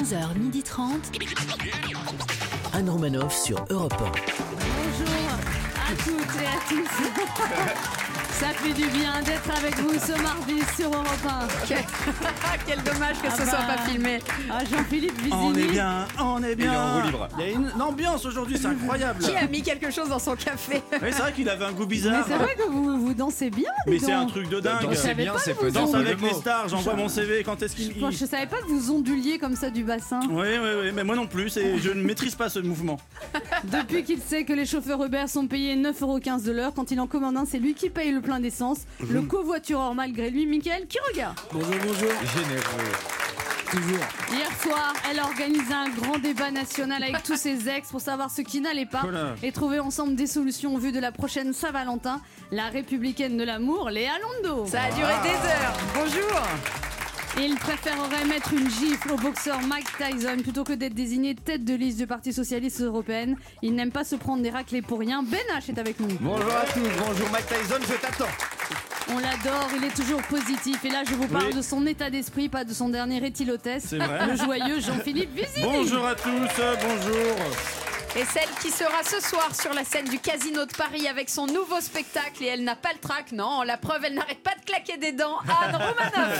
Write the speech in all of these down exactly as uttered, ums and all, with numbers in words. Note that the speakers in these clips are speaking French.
onze heures trente. Anne Romanoff sur Europe un. Bonjour à toutes et à tous. Ça fait du bien d'être avec vous ce mardi sur Europe un. Quel, Quel dommage que ah ce bah, soit pas filmé. Ah, Jean-Philippe Vizini. On est bien, on est bien. Il y a une ambiance aujourd'hui, c'est incroyable. Qui a mis quelque chose dans son café? Oui, c'est vrai qu'il avait un goût bizarre. Mais c'est vrai que vous, vous dansez bien. Mais c'est un truc de dingue. Danser bien, c'est peut-être. Danse avec les stars, j'envoie mon C V quand est-ce qu'il. Bon, je savais pas que vous onduliez comme ça du bassin. Oui, oui, oui, mais moi non plus, et je ne maîtrise pas ce mouvement. Depuis qu'il sait que les chauffeurs Uber sont payés neuf euros quinze de l'heure, quand il en commande un, c'est lui qui paye le plein d'essence. Mmh. Le covoitureur malgré lui, Mickaël Quiroga. Bonjour, bonjour. Généreux. Toujours. Hier soir, elle a organisé un grand débat national avec tous ses ex pour savoir ce qui n'allait pas voilà. et trouver ensemble des solutions au vu de la prochaine Saint-Valentin. La républicaine de l'amour, Léa Lando. Ça a duré ah. des heures. Bonjour. Il préférerait mettre une gifle au boxeur Mike Tyson plutôt que d'être désigné tête de liste du Parti Socialiste Européen. Il n'aime pas se prendre des raclés pour rien. Ben H est avec nous. Bonjour à tous, bonjour Mike Tyson, je t'attends. On l'adore, il est toujours positif. Et là, je vous parle oui. de son état d'esprit, pas de son dernier éthylotest. C'est vrai. Le joyeux Jean-Philippe Vizini. Bonjour à tous, bonjour. Et celle qui sera ce soir sur la scène du Casino de Paris avec son nouveau spectacle et elle n'a pas le trac, non, la preuve, elle n'arrête pas de claquer des dents, Anne Romanoff.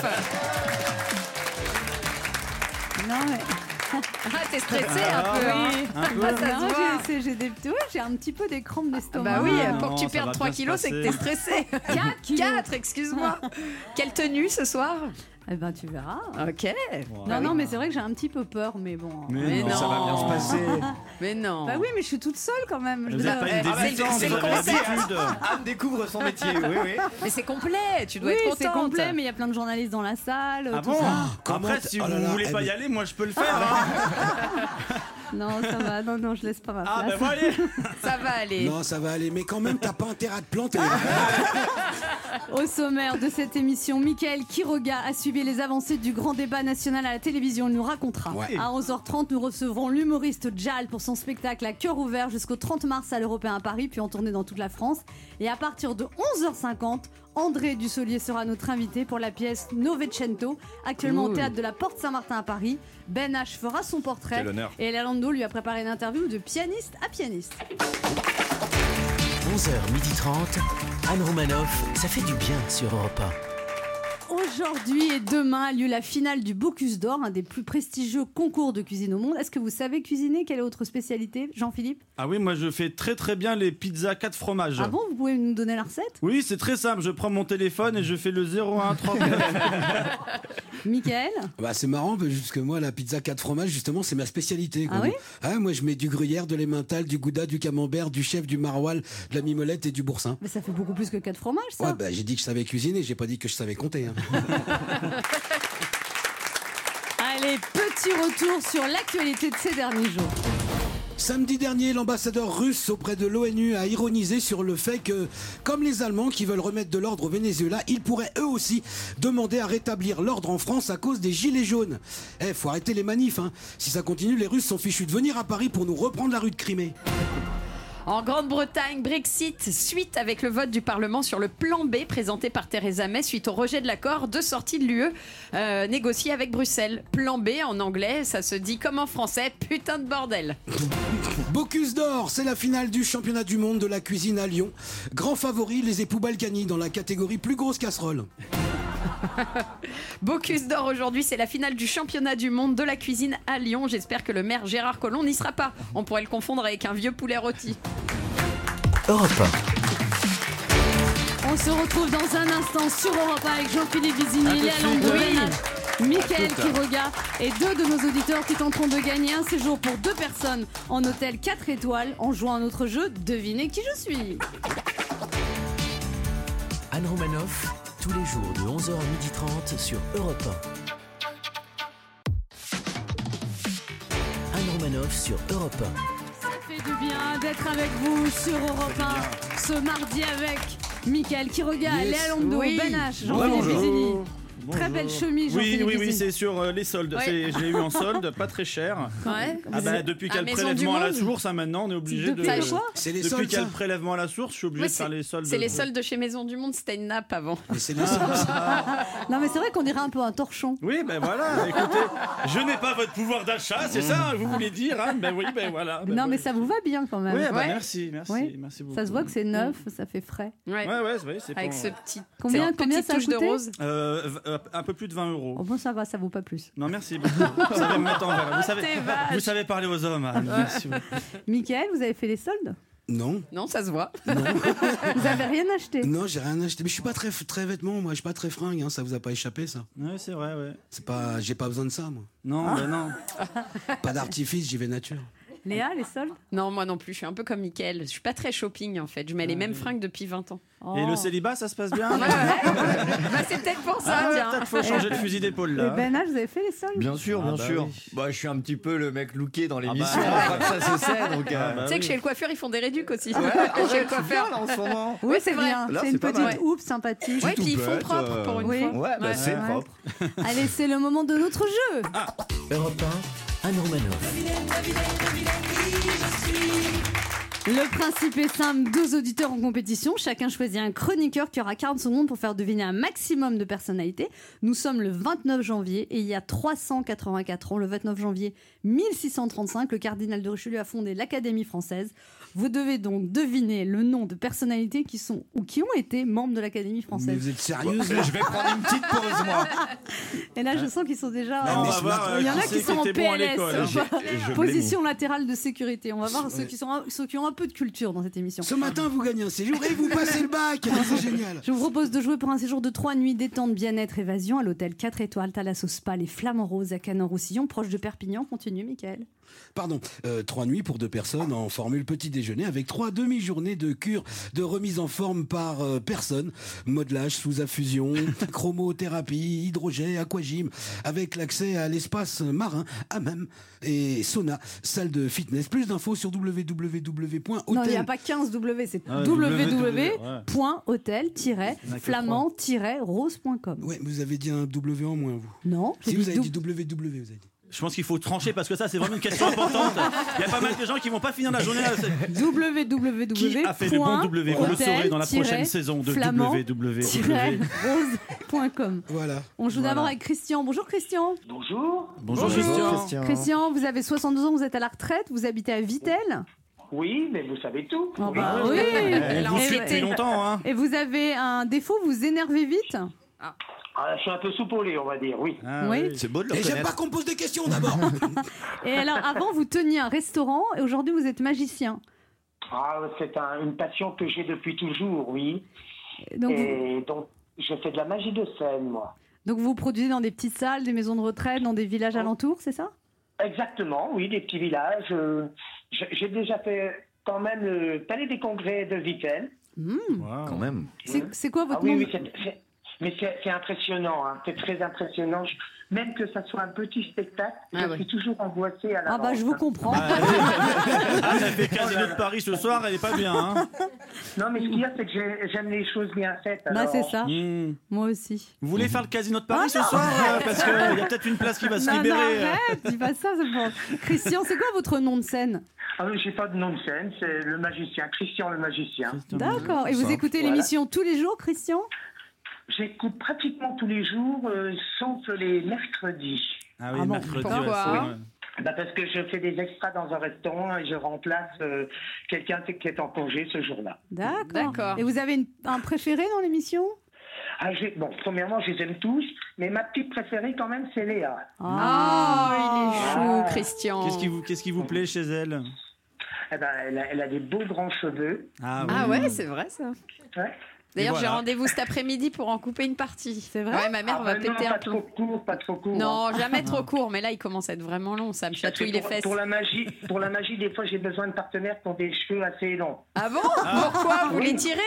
Non mais... Ah, t'es stressée un peu, oui. Un peu. Ah, ça non, se j'ai, j'ai, des... ouais, j'ai un petit peu des crampes d'estomac. Bah oui, non, pour que tu perdes trois kilos, c'est que t'es stressée. quatre kilos. quatre, excuse-moi. Quelle tenue ce soir? Eh ben tu verras. Ok. Wow. Non, non, mais c'est vrai que j'ai un petit peu peur, mais bon. Mais, mais non, non, ça va bien se passer. Mais non. Bah oui, mais je suis toute seule quand même. Vous n'êtes pas une débutante, c'est, c'est vous le avez concept. l'habitude. Anne découvre son métier, oui, oui. Mais c'est complet, tu dois oui, être contente. c'est complet, mais il y a plein de journalistes dans la salle. Ah tout bon ça. Après, si oh vous là, voulez pas y aller, moi je peux le faire. Hein. Non, ça va, non, non, je laisse pas ma place. Ah ben bon, allez. Ça va aller. Non, ça va aller, mais quand même, t'as pas intérêt à te planter. Au sommaire de cette émission, Mickaël Quiroga a suivi les avancées du grand débat national à la télévision. Il nous racontera. Ouais. À onze heures trente, nous recevrons l'humoriste Jal pour son spectacle à cœur ouvert jusqu'au trente mars à l'Européen à Paris, puis en tournée dans toute la France. Et à partir de onze heures cinquante, André Dussolier sera notre invité pour la pièce Novecento, actuellement Ouh. au théâtre de la Porte Saint-Martin à Paris. Ben H fera son portrait. Quel honneur. Et Lando lui a préparé une interview de pianiste à pianiste. onze heures trente, Anne Romanoff, ça fait du bien sur Europe un. Aujourd'hui et demain a lieu la finale du Bocuse d'Or, un des plus prestigieux concours de cuisine au monde. Est-ce que vous savez cuisiner? Quelle est votre spécialité, Jean-Philippe? Ah oui, moi je fais très très bien les pizzas quatre fromages. Ah bon, vous pouvez nous donner la recette? Oui, c'est très simple, je prends mon téléphone et je fais le zéro un trente-neuf. Mickaël? Bah c'est marrant, parce que moi la pizza quatre fromages justement c'est ma spécialité. Ah oui? Ah, moi je mets du gruyère, de l'emmental, du gouda, du camembert, du chèvre, du maroilles, de la mimolette et du boursin. Mais ça fait beaucoup plus que quatre fromages ça. Ouais bah j'ai dit que je savais cuisiner, j'ai pas dit que je savais compter. Hein. Allez, petit retour sur l'actualité de ces derniers jours. Samedi dernier, l'ambassadeur russe auprès de l'ONU a ironisé sur le fait que, comme les Allemands qui veulent remettre de l'ordre au Venezuela, ils pourraient eux aussi demander à rétablir l'ordre en France à cause des gilets jaunes. Eh, faut arrêter les manifs, hein. Si ça continue, les Russes sont fichus de venir à Paris pour nous reprendre la rue de Crimée. En Grande-Bretagne, Brexit, suite avec le vote du Parlement sur le plan B présenté par Theresa May suite au rejet de l'accord de sortie de l'U E euh, négocié avec Bruxelles. Plan B en anglais, ça se dit comme en français, putain de bordel. Bocuse d'Or, c'est la finale du championnat du monde de la cuisine à Lyon. Grand favori, les époux Balkany dans la catégorie plus grosse casserole. Bocuse d'Or aujourd'hui, c'est la finale du championnat du monde de la cuisine à Lyon. J'espère que le maire Gérard Collomb n'y sera pas. On pourrait le confondre avec un vieux poulet rôti. Europe un. On se retrouve dans un instant sur Europe un avec Jean-Philippe Vizini, Léa Lando, Mickaël Quiroga et deux de nos auditeurs qui tenteront de gagner un séjour pour deux personnes en hôtel quatre étoiles en jouant à notre jeu Devinez qui je suis. Anne Romanoff, tous les jours de onze heures trente sur Europe un. Anne Romanoff sur Europe un. Ça fait du bien d'être avec vous sur Europe un ce mardi avec Mickaël Quiroga, yes. Léa Lando, oui. Ben H, Jean-Philippe Vizini. Très belle chemise. Oui, Jean-Philippe oui, oui, Dessine. c'est sur euh, les soldes. Ouais. C'est- Je l'ai eu en solde, pas très cher. Ouais. Ah bah, depuis qu'il y a À le Maison du prélèvement à la Monde. source, hein, maintenant on est obligé de. Depuis Ça, quoi C'est les Depuis soldes, qu'il y a ça. le prélèvement à la source, je suis obligé Ouais, de faire les soldes. C'est les soldes de chez Maison du Monde, c'était une nappe avant. Mais c'est les soldes. Non, mais c'est vrai qu'on dirait un peu un torchon. Oui, ben voilà, écoutez, je n'ai pas votre pouvoir d'achat, c'est ça, vous voulez dire, hein? Ben oui, ben voilà. ben non, oui. mais ça vous va bien quand même. Oui, ah bah Ouais. merci, merci, Ouais. merci beaucoup. Ça se voit que c'est neuf, ça fait frais. Ouais. Ouais, ouais, c'est vrai, c'est Avec pour- ce petit. Combien- cette combien petite ça a touche de coûté rose. Euh, v- euh, un peu plus de vingt euros. Oh bon, ça va, ça vaut pas plus. Non, merci beaucoup. Vous savez me mettre en valeur. Vous savez, T'es vache. vous savez parler aux hommes. Anne. Merci beaucoup. Mickaël, vous avez fait les soldes? Non, Non, ça se voit. Vous avez rien acheté? non, j'ai rien acheté. Mais je suis pas très, très vêtements, moi. Je suis pas très fringue. Hein. Ça vous a pas échappé, ça. Ouais, c'est vrai, ouais. C'est pas, j'ai pas besoin de ça, moi. Non, ben non. Pas d'artifice, j'y vais nature. Léa, les soldes? Non, moi non plus, je suis un peu comme Mickaël. Je suis pas très shopping en fait. Je mets les mêmes fringues depuis vingt ans. Et Oh. le célibat, ça se passe bien? Ouais, ouais. Bah, c'est peut-être pour ça, Ah ouais, tiens. peut-être faut changer de fusil d'épaule Et là. Ben H, vous avez fait les soldes? Bien sûr, Ah bien bah sûr. oui. Bah, je suis un petit peu le mec looké dans l'émission. bah. Pas que ça se sait, donc. euh, Ah bah Tu sais oui. que chez le coiffeur, ils font des réducs aussi. Ouais, chez le arrête, c'est bien, coiffeur. là en ce moment. Oui, Ouais, c'est c'est vrai. bien. Là, C'est c'est une pas petite mal. oupe sympathique. Ouais, puis ils font bête, propre euh, pour une oui. fois. Ouais, bah Ouais. c'est Ouais. propre. Allez, c'est le moment de notre jeu. Europe un, Anne Romanoff. Le principe est simple, deux auditeurs en compétition, chacun choisit un chroniqueur qui aura quarante secondes pour faire deviner un maximum de personnalités. Nous sommes le vingt-neuf janvier et il y a trois cent quatre-vingt-quatre ans, le vingt-neuf janvier mille six cent trente-cinq, le cardinal de Richelieu a fondé l'Académie française. Vous devez donc deviner le nom de personnalités qui sont ou qui ont été membres de l'Académie Mais française. vous êtes sérieuse? Je vais prendre une petite pause, moi. Et là, je sens qu'ils sont déjà... Non, on mais va ce voir matin- euh, Il y en a qui qui c'est sont en était P bon à L S. l'école. hein. Je Position latérale de sécurité. On va voir ceux qui, sont, un- ceux qui ont un peu de culture dans cette émission. Ce matin, vous gagnez un séjour et vous passez le bac. C'est génial. Je vous propose de jouer pour un séjour de trois nuits détente, bien-être, évasion à l'hôtel quatre étoiles Thalasso Spa, les Flamands Roses à Canon-Roussillon, proche de Perpignan. Continue, Mickaël. Pardon, euh, trois nuits pour deux personnes en formule petit déjeuner avec trois demi-journées de cure de remise en forme par euh, personne. Modelage sous infusion, chromothérapie, hydrogel, aquagym, avec l'accès à l'espace marin, hammam et sauna, salle de fitness. Plus d'infos sur w w w point Non, il n'y a hôtel. pas quinze W, c'est Ah, w w w ouais. point hôtel tiret flamand tiret rose point com. Ouais, vous avez dit un W en moins, vous. Non, j'ai Si dit vous avez dou- dit W W, vous avez dit. Je pense qu'il faut trancher parce que ça, c'est vraiment une question importante. Il y a pas mal de gens qui vont pas finir la journée là. C'est- w w w Qui a fait le bon W? Vous le saurez dans la prochaine saison de W W W. rose point com. Voilà. On joue Voilà. d'abord avec Christian. Bonjour Christian. Bonjour. Bonjour, Bonjour, Christian. Christian, vous avez soixante-deux ans, vous êtes à la retraite, vous habitez à Vittel. Oui, mais vous savez tout. Oh Oui. bah oui. On vous Et- suit depuis longtemps, hein. Et vous avez un défaut, vous énervez vite. Ah, je suis un peu soupolé, on va dire, oui. Ah, Oui. C'est beau de le Et j'aime connaître. pas qu'on me pose des questions d'abord. Et alors, avant, vous teniez un restaurant et aujourd'hui, vous êtes magicien. Ah, c'est un- une passion que j'ai depuis toujours, oui. Donc, vous, Et donc, je fais de la magie de scène, moi. donc, vous produisez dans des petites salles, des maisons de retraite, dans des villages alentours, c'est ça? Exactement, oui, des petits villages. euh, j'ai j'ai déjà fait quand même le Palais des Congrès de Vittel. Wow. Quand même. C'est c'est quoi Ah votre oui, nom? oui, c'est- c'est- mais c'est c'est impressionnant, hein, c'est très impressionnant. Je- même que ça soit un petit spectacle, Ah je ouais. suis toujours angoissée à la Ah bah, je vous comprends. Ah, elle a fait Casino de Paris ce soir, elle est pas bien, hein. Non, mais ce qu'il y a, c'est que j'ai- j'aime les choses bien faites. Bah, alors- c'est ça. Hmm. Moi aussi. Vous voulez faire le Casino de Paris Ah ce soir euh, Parce qu'il y a peut-être une place qui va se Non, non, libérer. euh. arrête, dis pas ça, c'est bon. Christian, c'est quoi votre nom de scène? Ah oui, j'ai pas de nom de scène, c'est le magicien, Christian le magicien. D'accord. Et vous Ça. écoutez Voilà. l'émission tous les jours, Christian? J'écoute pratiquement tous les jours, euh, sauf les mercredis. Ah oui, Ah bon, mercredi. pourquoi ouais, c'est vrai. Bah parce que je fais des extras dans un restaurant et je remplace euh, quelqu'un qui est en congé ce jour-là. D'accord. D'accord. Et vous avez une- un préféré dans l'émission? Ah, j'ai- bon, premièrement, je les aime tous, mais ma petite préférée quand même, c'est Léa. Oh, il est chaud, Ah. Christian. Qu'est-ce qui vous, qu'est-ce qui vous plaît chez elle? Eh ben, elle, a, elle a des beaux grands cheveux. Ah oui. Ah ouais, c'est vrai ça. Ouais. D'ailleurs, voilà. j'ai rendez-vous cet après-midi pour en couper une partie. C'est vrai? Ouais, ma mère Ah, va bah non, péter un pas trop plomb. court, pas trop court. hein. Non, jamais trop court, mais là, il commence à être vraiment long. Ça me Parce que chatouille les pour, fesses. pour la magie, pour la magie, des fois, j'ai besoin de partenaires qui ont des cheveux assez longs. Ah bon? Pourquoi? Vous Oui. les tirez?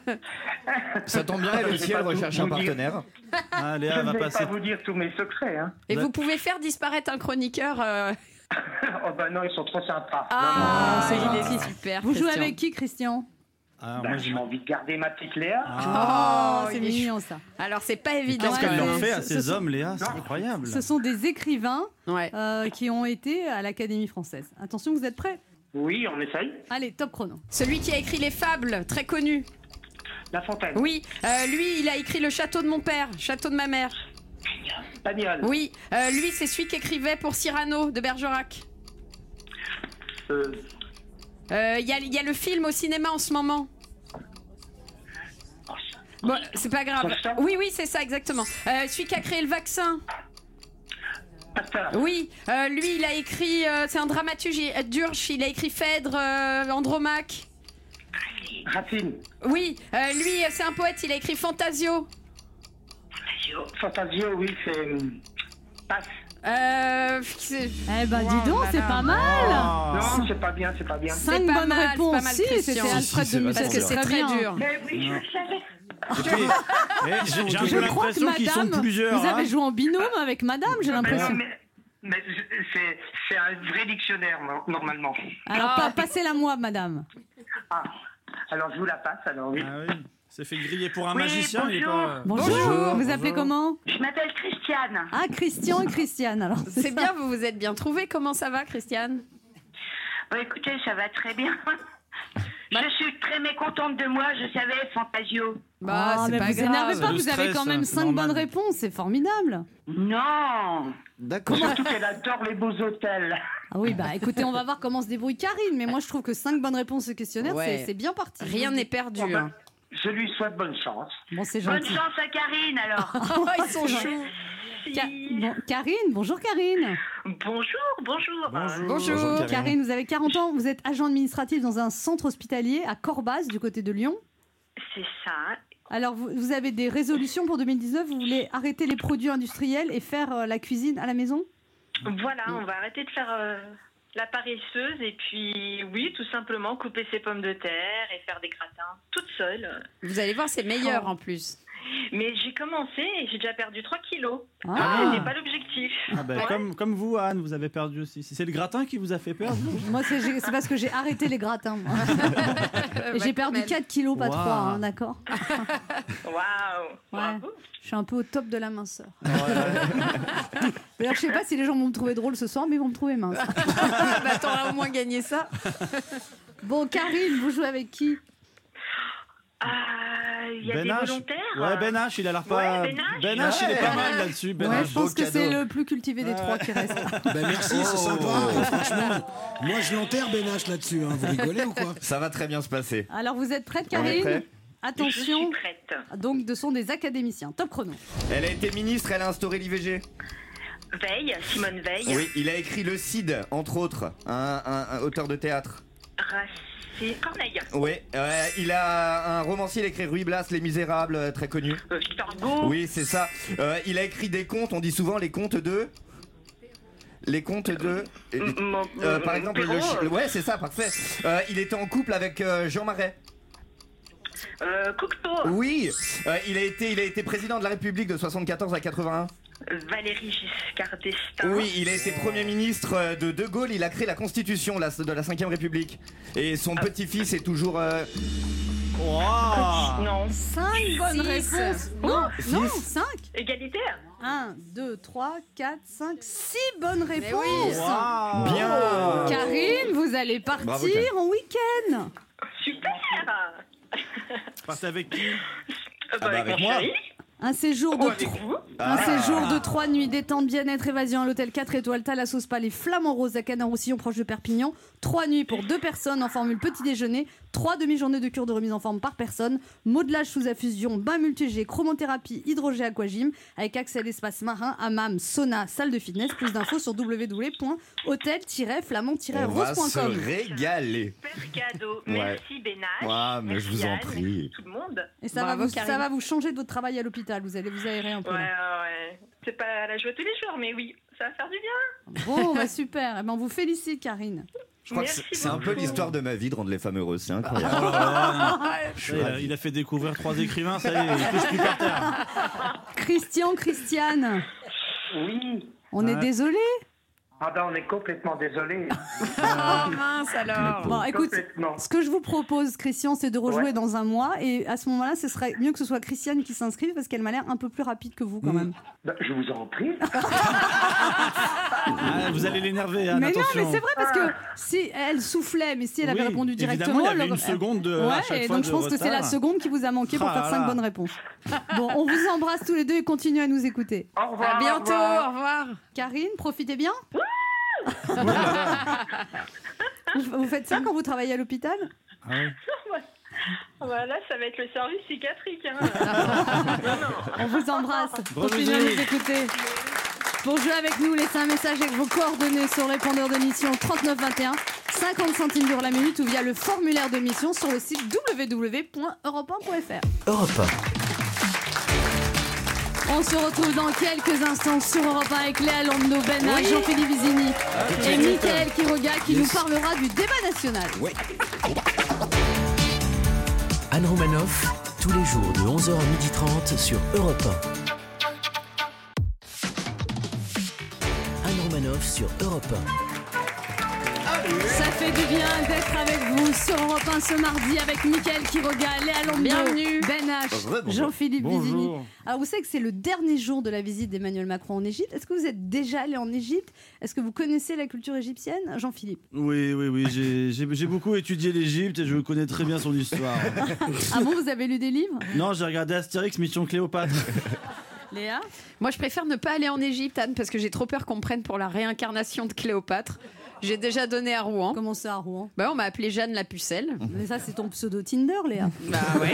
Ça tombe bien, elle Je aussi, vais elle pas recherche vous un dire. partenaire. Ah, Je Léa ne va vais passer. pas vous dire tous mes secrets. Hein. Et Bah- vous pouvez faire disparaître un chroniqueur. euh, Oh bah non, ils sont trop sympas. Ah, c'est il est gentil. super. Vous jouez Christian. avec qui, Christian? Ah, Ben, moi, j'ai j'ai- envie de garder ma petite Léa. Oh, c'est il est mignon ça. Alors, c'est pas évident. Qu'est-ce ouais, qu'elle leur mais fait à ce- ces ce sont- hommes, Léa? C'est Non. incroyable. Ce sont des écrivains Ouais. euh, qui ont été à l'Académie française. Attention, vous êtes prêts? Oui, on essaye. Allez, top chrono. Celui qui a écrit les fables, très connu. La Fontaine. Oui, euh, lui, il a écrit Le Château de mon père, Château de ma mère. Pagnol. Oui, euh, lui, c'est celui qui écrivait pour Cyrano de Bergerac. Euh, Euh, Il y, a- il y a le film au cinéma en ce moment. Bon, c'est pas grave. Pasteur Oui, oui, c'est ça, exactement. Euh, celui qui a créé le vaccin. Pasteur. Oui, euh, lui, il a écrit. euh, c'est un dramaturge, il- euh, Durche, il a écrit Phèdre, euh, Andromaque. Racine. Oui, euh, lui, euh, c'est un poète, il a écrit Fantasio. Fantasio, oui, c'est. euh, Passe. Euh, c'est- Eh ben, dis donc, là c'est là. pas mal. Non, c'est pas bien, c'est pas bien. Cinq pas bonnes mal, c'est réponses. pas mal, Si, Christian. c'était Si, Alfred si, de c'est Musset. Parce que c'est très bien. dur. Mais oui, je le savais. Eh, j'ai j'ai un Je peu crois que l'impression qu'ils sont madame, plusieurs. vous avez hein. joué en binôme avec madame, j'ai Mais non, l'impression. mais, mais je- c'est, c'est un vrai dictionnaire, no- normalement. Alors, Ah. pa- passez-la moi, madame. Ah, alors je vous la passe, alors oui. Ah oui, c'est fait griller pour un Oui, magicien, il est bonjour. pas. Bonjour, Bonjour, vous appelez comment? Je m'appelle Christiane. Ah, Christian et Christiane, alors. C'est ça. bien, vous vous êtes bien trouvés. Comment ça va, Christiane? Bah, écoutez, ça va très bien. Bah- Je suis très mécontente de moi, je savais, Fantasio. Bah, Ah, c'est mais pas vous grave. énervez pas, Le vous avez stress, quand même c'est cinq normal. bonnes réponses, c'est formidable. Non. D'accord. Surtout qu'elle adore les beaux hôtels. Ah oui, bah écoutez, on va voir comment se débrouille Karine, mais moi je trouve que cinq bonnes réponses au questionnaire, Ouais. c'est- c'est bien parti. Rien n'est perdu. Bon, ben, hein. je lui souhaite bonne chance. Bon, c'est Bonne gentil. chance à Karine, alors. Oh, ils sont choux. Ca- bon, Karine, bonjour Karine. Bonjour, bonjour. Bonjour. Bonjour. Karine. Karine, vous avez quarante ans, vous êtes agent administratif dans un centre hospitalier à Corbas, du côté de Lyon. C'est ça. Alors, vous, vous avez des résolutions pour deux mille dix-neuf, vous voulez arrêter les produits industriels et faire euh, la cuisine à la maison? Voilà, on va arrêter de faire euh, la paresseuse et puis, oui, tout simplement couper ses pommes de terre et faire des gratins toute seule. Vous allez voir, c'est meilleur en plus. Mais j'ai commencé et j'ai déjà perdu trois kilos. Ah. C'était pas l'objectif. Ah ben, Ouais. comme, comme vous, Anne, vous avez perdu aussi. C'est le gratin qui vous a fait perdre? Moi, c'est j'ai- c'est parce que j'ai arrêté les gratins. moi. Et j'ai perdu quatre kilos, pas Wow. trois, hein, d'accord? Waouh, Ouais. bravo. Je suis un peu au top de la minceur. D'ailleurs, je sais pas si les gens vont me trouver drôle ce soir, mais ils vont me trouver mince. Bah, t'auras au moins gagné ça. Bon, Karine, vous jouez avec qui? Ah, il y a Ben des H. volontaires. Ouais, Ben H, il a l'air pas. Ouais, Ben H. Ben H, il est pas mal là-dessus. Ben Ouais, H. je pense beau que c'est cadeau. le plus cultivé des trois qui reste. Ben merci, c'est sympa. Et franchement, moi je l'enterre Ben H là-dessus. hein. Vous rigolez ou quoi? Ça va très bien se passer. Alors, vous êtes prête, On est Karine? prêt. Je Attention, suis prête. donc, de sont des académiciens. Top chrono. Elle a été ministre, elle a instauré l'I V G. Veille, Simone Veil. Oui, il a écrit Le Cid, entre autres, un, un- un auteur de théâtre. Racine, Corneille. Oui, euh, il a un romancier, il a écrit Ruy Blas, Les Misérables, euh, très connu. Euh, Victor Hugo. Oui, c'est ça. Euh, il a écrit des contes, on dit souvent les contes de... Les contes de... M- m- Euh, m- par exemple, le Perrault, chi- euh, ouais, c'est ça, parfait. Euh, il était en couple avec euh, Jean Marais. euh, Cocteau. Oui, euh, il a été, il a été président de la République de soixante-quatorze à quatre-vingt-un. Valéry Giscard d'Estaing. Oui, il a été Premier ministre euh, de De Gaulle, il a créé la Constitution la- de la cinquième République. Et son petit-fils est toujours... euh, Wow. Non. Cinq bonnes Six. réponses. Non, Six. non, cinq. Égalitaire. Un, deux, trois, quatre, cinq, six bonnes oui. réponses. Wow. Bien. Karine, vous allez partir Bravo, Karine. en week-end. Super. Partez avec qui? Euh, bah, bah, avec avec mon moi. chéri. Un séjour de Ou avec tro- vous. Un Ah. séjour de trois nuits détente, bien-être, évasion à l'hôtel quatre étoiles Thalassos Palais Flamand Rose à Canard-Roussillon proche de Perpignan. Trois nuits pour deux personnes en formule petit déjeuner. Trois demi-journées de cure de remise en forme par personne. Modelage sous infusion, bain multigé, chromothérapie, hydrogé aquagym avec accès à l'espace marin, hammam, sauna, salle de fitness. Plus d'infos sur w w w point hôtel tiret flamand tiret On va rose point se com. régaler. Super cadeau. Ouais. Merci Bénage. Ouais, mais je vous en Anne, prie. merci tout le monde. Et ça, Bravo, va vous, Karine. ça va vous changer de votre travail à l'hôpital. Vous allez vous aérer un peu. Ouais, là. ouais. C'est pas la joie tous les jours, mais oui, ça va faire du bien. Bon, bah super. Eh ben, on vous félicite, Karine. Je crois Merci que c'est c'est un peu beaucoup. l'histoire de ma vie de rendre les femmes heureuses, c'est incroyable. Oh là là. Je suis Il a, ravi. il a fait découvrir trois écrivains, ça y est, il touche plus par terre. Christian, Christiane, Oui. on est Ouais. désolé. Ah ben on est complètement désolé. Oh mince alors. Bon, écoute, ce que je vous propose, Christian, c'est de rejouer Ouais. dans un mois. Et à ce moment-là, ce serait mieux que ce soit Christiane qui s'inscrive parce qu'elle m'a l'air un peu plus rapide que vous quand même. Ben, je vous en prie. Ah, vous allez l'énerver, Anne, mais attention. non, mais c'est vrai parce que si elle soufflait, mais si elle avait Oui, répondu évidemment, directement, il y avait elle- une seconde de- Ouais, à chaque et fois donc de je pense que c'est la retard. seconde qui vous a manqué pour Ah faire là cinq là. bonnes réponses. Bon, on vous embrasse tous les deux et continuez à nous écouter. Au revoir. À bientôt, au revoir. au revoir. Karine, profitez bien. vous, vous faites ça quand vous travaillez à l'hôpital? Ah ouais. Ah bah là, ça va être le service psychiatrique. Hein. On vous embrasse. Bonne Continuez à musique. nous écouter. Pour jouer avec nous, laissez un message avec vos coordonnées sur le répondeur de mission trente-neuf vingt et un, cinquante centimes d'euros la minute ou via le formulaire de mission sur le site w w w point europe un point f r. Europe un. On se retrouve dans quelques instants sur Europe un avec Léa Landau, Ben H, Oui. Jean-Philippe Vizini et vite. Mickaël Quiroga qui Yes. nous parlera du débat national. Anne Romanoff, tous les jours de onze heures à midi trente sur Europe un. Anne Romanoff sur Europe un. Ça fait du bien d'être avec vous sur Europe un ce mardi avec Mickaël Quiroga, Léa Landau, Bienvenue. Ben H, Rebonjour. Jean-Philippe Bonjour. Vizini. Alors vous savez que c'est le dernier jour de la visite d'Emmanuel Macron en Égypte. Est-ce que vous êtes déjà allé en Égypte? Est-ce que vous connaissez la culture égyptienne? Jean-Philippe. Oui, oui, oui. J'ai, j'ai, j'ai beaucoup étudié l'Égypte et je connais très bien son histoire. Ah bon, vous avez lu des livres? Non, j'ai regardé Astérix, Mission Cléopâtre. Léa? Moi, je préfère ne pas aller en Égypte, Anne, parce que j'ai trop peur qu'on me prenne pour la réincarnation de Cléopâtre. J'ai déjà donné à Rouen. Comment ça à Rouen? Bah, on m'a appelée Jeanne la Pucelle. Mais ça c'est ton pseudo Tinder, Léa. Bah ouais.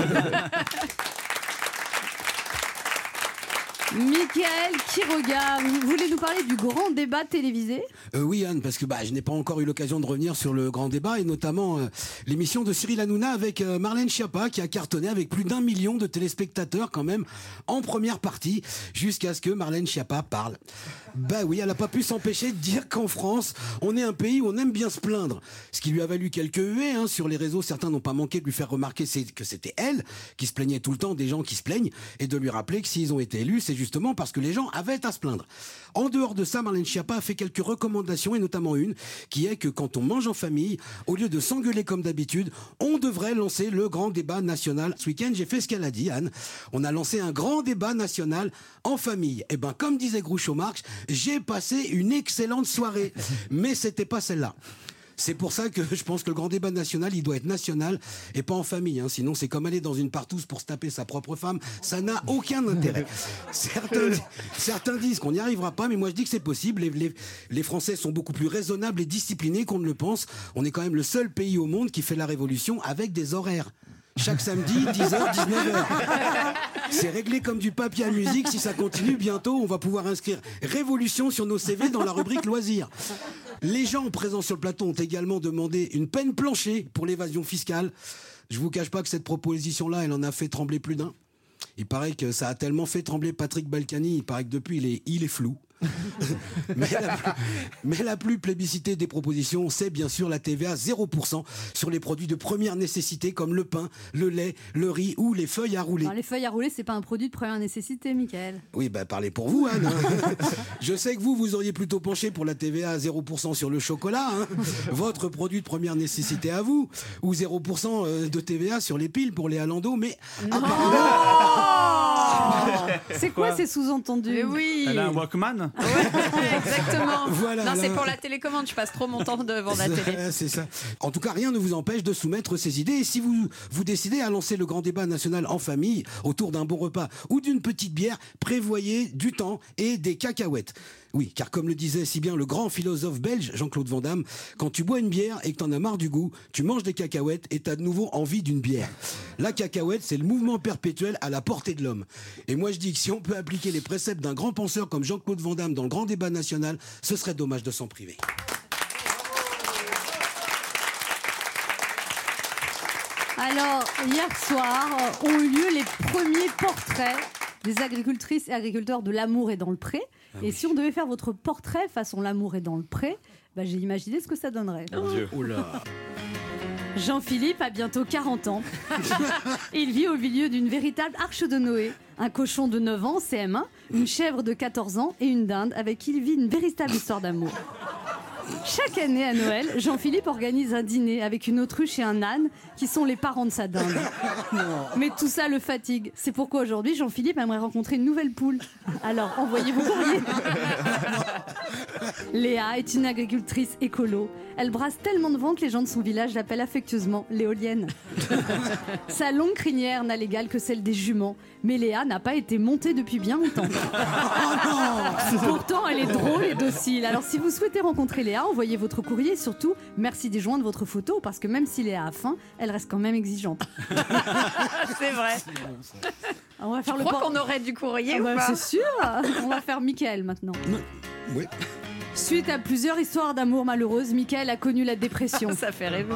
Mickaël Quiroga, vous voulez nous parler du grand débat télévisé? Euh, oui, Anne, parce que bah, je n'ai pas encore eu l'occasion de revenir sur le grand débat et notamment euh, l'émission de Cyril Hanouna avec euh, Marlène Schiappa qui a cartonné avec plus d'un million de téléspectateurs quand même en première partie jusqu'à ce que Marlène Schiappa parle. Bah oui, elle n'a pas pu s'empêcher de dire qu'en France, on est un pays où on aime bien se plaindre. Ce qui lui a valu quelques huées hein, sur les réseaux. Certains n'ont pas manqué de lui faire remarquer c'est- que c'était elle qui se plaignait tout le temps des gens qui se plaignent et de lui rappeler que s'ils ont été élus, c'est justement parce que les gens avaient à se plaindre. En dehors de ça, Marlène Schiappa a fait quelques recommandations et notamment une qui est que quand on mange en famille, au lieu de s'engueuler comme d'habitude, on devrait lancer le grand débat national. Ce week-end, j'ai fait ce qu'elle a dit, Anne. On a lancé un grand débat national en famille. Et ben, comme disait Groucho Marx, j'ai passé une excellente soirée. Mais c'était pas celle-là. C'est pour ça que je pense que le grand débat national, il doit être national et pas en famille. Hein. Sinon, c'est comme aller dans une partouze pour se taper sa propre femme. Ça n'a aucun intérêt. Certains, certains disent qu'on n'y arrivera pas, mais moi je dis que c'est possible. Les, les, les Français sont beaucoup plus raisonnables et disciplinés qu'on ne le pense. On est quand même le seul pays au monde qui fait la révolution avec des horaires. Chaque samedi, dix heures, dix-neuf heures. C'est réglé comme du papier à musique. Si ça continue, bientôt, on va pouvoir inscrire Révolution sur nos C V dans la rubrique loisirs. Les gens présents sur le plateau ont également demandé une peine planchée pour l'évasion fiscale. Je vous cache pas que cette proposition-là, elle en a fait trembler plus d'un. Il paraît que ça a tellement fait trembler Patrick Balkany, il paraît que depuis, il est, il est flou. mais, la plus, mais la plus plébiscitée des propositions, c'est bien sûr la T V A zéro pour cent sur les produits de première nécessité comme le pain, le lait, le riz ou les feuilles à rouler. Alors, les feuilles à rouler, c'est pas un produit de première nécessité, Mickaël. Oui, bah parlez pour vous, Anne. Je sais que vous, vous auriez plutôt penché pour la T V A à zéro pour cent sur le chocolat, hein. Votre produit de première nécessité à vous, ou zéro pour cent de T V A sur les piles pour les Alando, mais C'est quoi ces sous-entendus? Mais oui. Elle a un Walkman. Ouais, exactement. Voilà, non, c'est là. pour la télécommande. Je passe trop mon temps devant la télé. C'est- C'est ça. En tout cas, rien ne vous empêche de soumettre ces idées. Et si vous vous décidez à lancer le grand débat national en famille, autour d'un bon repas ou d'une petite bière, prévoyez du temps et des cacahuètes. Oui, car comme le disait si bien le grand philosophe belge Jean-Claude Van Damme, quand tu bois une bière et que t'en as marre du goût, tu manges des cacahuètes et t'as de nouveau envie d'une bière. La cacahuète, c'est le mouvement perpétuel à la portée de l'homme. Et moi je dis que si on peut appliquer les préceptes d'un grand penseur comme Jean-Claude Van Damme dans le grand débat national, ce serait dommage de s'en priver. Alors, hier soir, euh, ont eu lieu les premiers portraits des agricultrices et agriculteurs de L'Amour est dans le pré. Ah et oui. si on devait faire votre portrait façon L'Amour est dans le pré, bah, j'ai imaginé ce que ça donnerait. Mon Dieu. Oula. Jean-Philippe a bientôt quarante ans. Il vit au milieu d'une véritable arche de Noé, un cochon de neuf ans, C M un, une chèvre de quatorze ans et une dinde avec qui il vit une véritable histoire d'amour. Chaque année à Noël, Jean-Philippe organise un dîner avec une autruche et un âne qui sont les parents de sa dinde. Mais tout ça le fatigue. C'est pourquoi aujourd'hui, Jean-Philippe aimerait rencontrer une nouvelle poule. Alors, envoyez vos courriers. Léa est une agricultrice écolo. Elle brasse tellement de vent que les gens de son village l'appellent affectueusement l'éolienne. Sa longue crinière n'a l'égal que celle des juments. Mais Léa n'a pas été montée depuis bien longtemps. Pourtant, elle est drôle et docile. Alors, si vous souhaitez rencontrer Léa, envoyez votre courrier et surtout, merci d'y joindre votre photo parce que même si Léa a faim, elle reste quand même exigeante. C'est vrai. On va faire Je le crois por- qu'on aurait du courrier Ah ou bah, pas c'est sûr. On va faire Mickaël maintenant. Oui. Suite à plusieurs histoires d'amour malheureuses, Mickaël a connu la dépression. Ça fait rêver.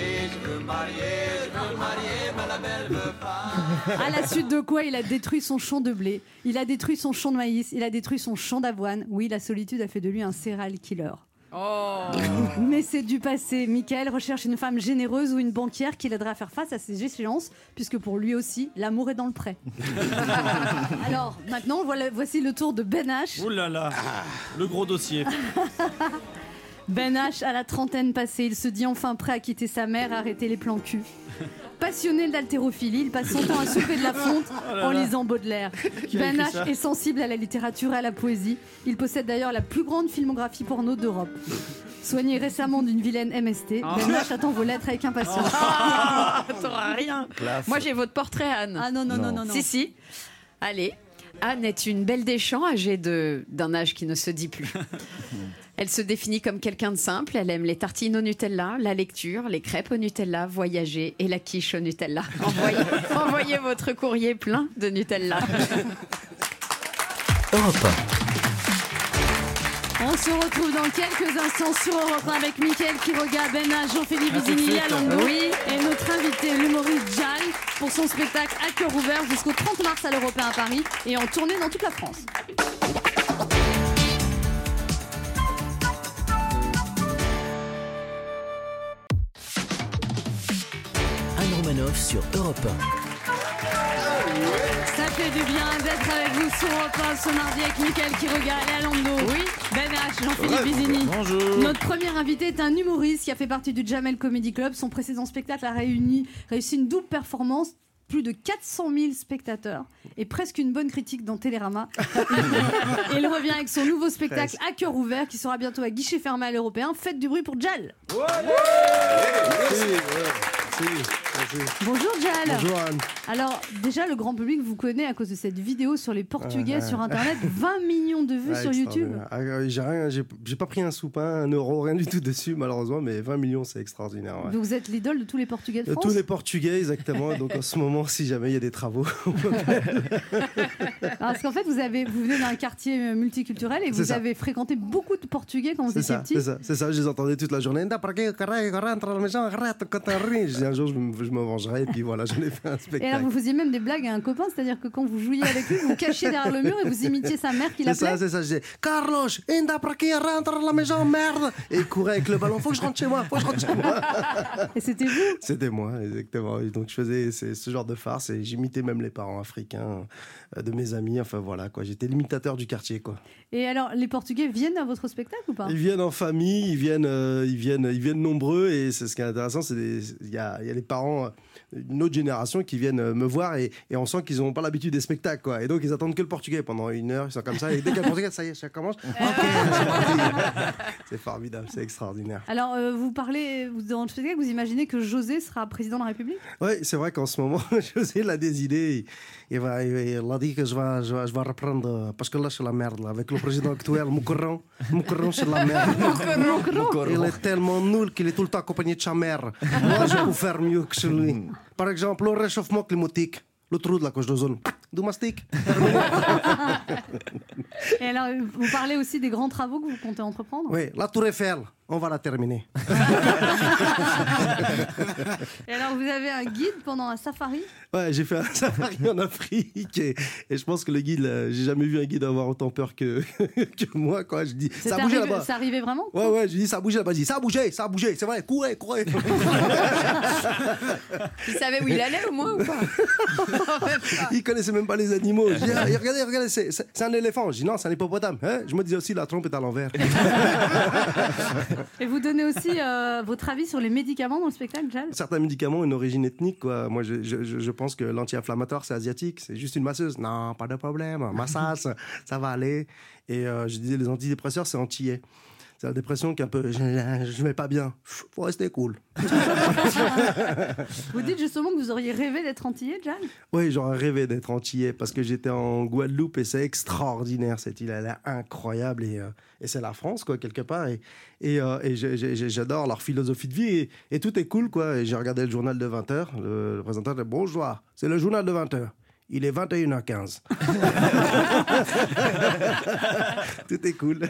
À la suite de quoi il a détruit son champ de blé, il a détruit son champ de maïs, il a détruit son champ d'avoine. Oui, la solitude a fait de lui un serial killer. Oh. Mais c'est du passé. Mickaël recherche une femme généreuse ou une banquière qui l'aidera à faire face à ses échéances, puisque pour lui aussi, l'amour est dans le pré. Alors, maintenant, voilà, voici le tour de Ben H. Ouh là là, le gros dossier. Ben H, à la trentaine passée, il se dit enfin prêt à quitter sa mère et arrêter les plans cul. Passionné d'haltérophilie, il passe son temps à soulever de la fonte Oh là en là. lisant Baudelaire. Qui a Ben écrit H ça est sensible à la littérature et à la poésie. Il possède d'ailleurs la plus grande filmographie porno d'Europe. Soigné récemment d'une vilaine M S T, Oh. Ben H attend vos lettres avec impatience. Ah, t'auras rien. Moi, j'ai votre portrait, Anne. Ah non, non, non, non, non. Si, si. Allez. Anne est une belle des champs, âgée de, d'un âge qui ne se dit plus. Elle se définit comme quelqu'un de simple. Elle aime les tartines au Nutella, la lecture, les crêpes au Nutella, voyager et la quiche au Nutella. Envoyez, envoyez votre courrier plein de Nutella. Europe On se retrouve dans quelques instants sur Europe un avec Mickaël Quiroga, Ben H, Jean-Philippe Vizini, Léa Landau Oui. et notre invité, l'humoriste Jal, pour son spectacle à cœur ouvert jusqu'au trente mars à l'Européen à Paris et en tournée dans toute la France. Anne Romanoff sur Europe un. Ça fait du bien d'être avec vous sur Europe un ce mardi avec Mickaël Quiroga, Léa Landau, oui. Ben H, Jean-Philippe Vizini. Bonjour. Notre premier invité est un humoriste qui a fait partie du Jamel Comedy Club. Son précédent spectacle a réuni, réussi une double performance, plus de quatre cent mille spectateurs et presque une bonne critique dans Télérama. Et il revient avec son nouveau spectacle à cœur ouvert qui sera bientôt à guichet fermé à l'Européen. Faites du bruit pour Jal. Bonjour Jal. Bonjour Anne. Alors déjà le grand public vous connaît à cause de cette vidéo sur les Portugais Ouais. sur internet, vingt millions de vues Ouais, sur YouTube. extraordinaire. Ah, euh, j'ai rien, j'ai, j'ai pas pris un sou, pas un euro, rien du tout dessus malheureusement, mais vingt millions c'est extraordinaire. Ouais. Donc vous êtes l'idole de tous les Portugais de De France. tous les Portugais exactement, donc en ce moment si jamais il y a des travaux. Alors, parce qu'en fait vous avez vous venez d'un quartier euh, multiculturel et C'est vous ça. avez fréquenté beaucoup de Portugais quand vous C'est étiez ça, petit. c'est ça, c'est ça, je les entendais toute la journée. Anda para quê, caralho, rentre à la maison, arrête quand t'as ri. Je dis un jour je me, je me vengerai et puis voilà, j'en ai fait un Et alors spectacle. vous faisiez même des blagues à un copain, c'est-à-dire que quand vous jouiez avec lui, vous vous cachiez derrière le mur et vous imitiez sa mère qui C'est ça, l'appelait. c'est ça, je disais Carlos, anda para quê, rentre à la maison, merde. Et il courait avec le ballon, faut que je rentre chez moi, faut que je rentre chez moi. Et c'était vous. C'était moi, exactement. Et donc je faisais ce, ce genre de farce et j'imitais même les parents africains euh, de mes amis. Enfin voilà, quoi. J'étais l'imitateur du quartier, quoi. Et alors les Portugais viennent à votre spectacle ou pas? Ils viennent en famille, ils viennent, euh, ils viennent, ils viennent nombreux. Et c'est ce qui est intéressant, c'est des- il y a, il y a les parents euh, d'une autre génération qui viennent euh, me voir et, et on sent qu'ils n'ont pas l'habitude des spectacles, quoi. Et donc ils attendent que le portugais pendant une heure. Ils sont comme ça. Et dès qu'il y a le portugais, ça y est, ça commence. Ok, c'est parti. C'est formidable, c'est extraordinaire. Alors euh, vous parlez vous, dans le spectacle, vous imaginez que José sera président de la République? Oui, c'est vrai qu'en ce moment, José l'a des idées. Il, va, il, il a dit que je vais, je, vais, je vais reprendre, parce que là, c'est la merde, là, avec le président actuel, Moukourão. Moukourão, c'est la merde. Il est tellement nul qu'il est tout le temps accompagné de sa mère. Moi, je peux faire mieux que celui. Par exemple, le réchauffement climatique. Le trou de la couche d'ozone. Du mastic. Et alors vous parlez aussi des grands travaux que vous comptez entreprendre? Oui, la tour Eiffel, on va la terminer. Et alors vous avez un guide pendant un safari? Ouais, j'ai fait un safari en Afrique et, et je pense que le guide, là, j'ai jamais vu un guide avoir autant peur que, que moi, quoi. Je dis, C'est ça a bougé arrivé- là-bas. ça arrivait vraiment? Ouais, ouais, je dis, ça a bougé là-bas. Je dis, ça a bougé, ça a bougé, c'est vrai, courez, courez. Il savait où il allait au moins ou pas? Il connaissait même même pas les animaux. Je dis, ah, regardez, regardez, c'est, c'est, c'est un éléphant. Je dis non, c'est un hippopotame. Hein, je me disais aussi, la trompe est à l'envers. Et vous donnez aussi euh, votre avis sur les médicaments dans le spectacle, Jal? Certains médicaments ont une origine ethnique, quoi. Moi, je, je, je pense que l'anti-inflammatoire, c'est asiatique. C'est juste une masseuse. Non, pas de problème. Massage, ça va aller. Et euh, je disais, les antidépresseurs, c'est antillais. C'est la dépression qui est un peu... Je ne vais pas bien. Faut rester cool. Vous dites justement que vous auriez rêvé d'être antillais, Jal? Oui, j'aurais rêvé d'être antillais parce que j'étais en Guadeloupe et c'est extraordinaire. Cette île, elle est incroyable et, euh, et c'est la France, quoi, quelque part. Et, et, euh, et j'ai, j'ai, j'adore leur philosophie de vie et, et tout est cool, quoi. Et j'ai regardé le journal de vingt heures. Le, le présentateur dit « Bonjour, c'est le journal de vingt heures. Il est vingt et une heures quinze. » Tout est cool.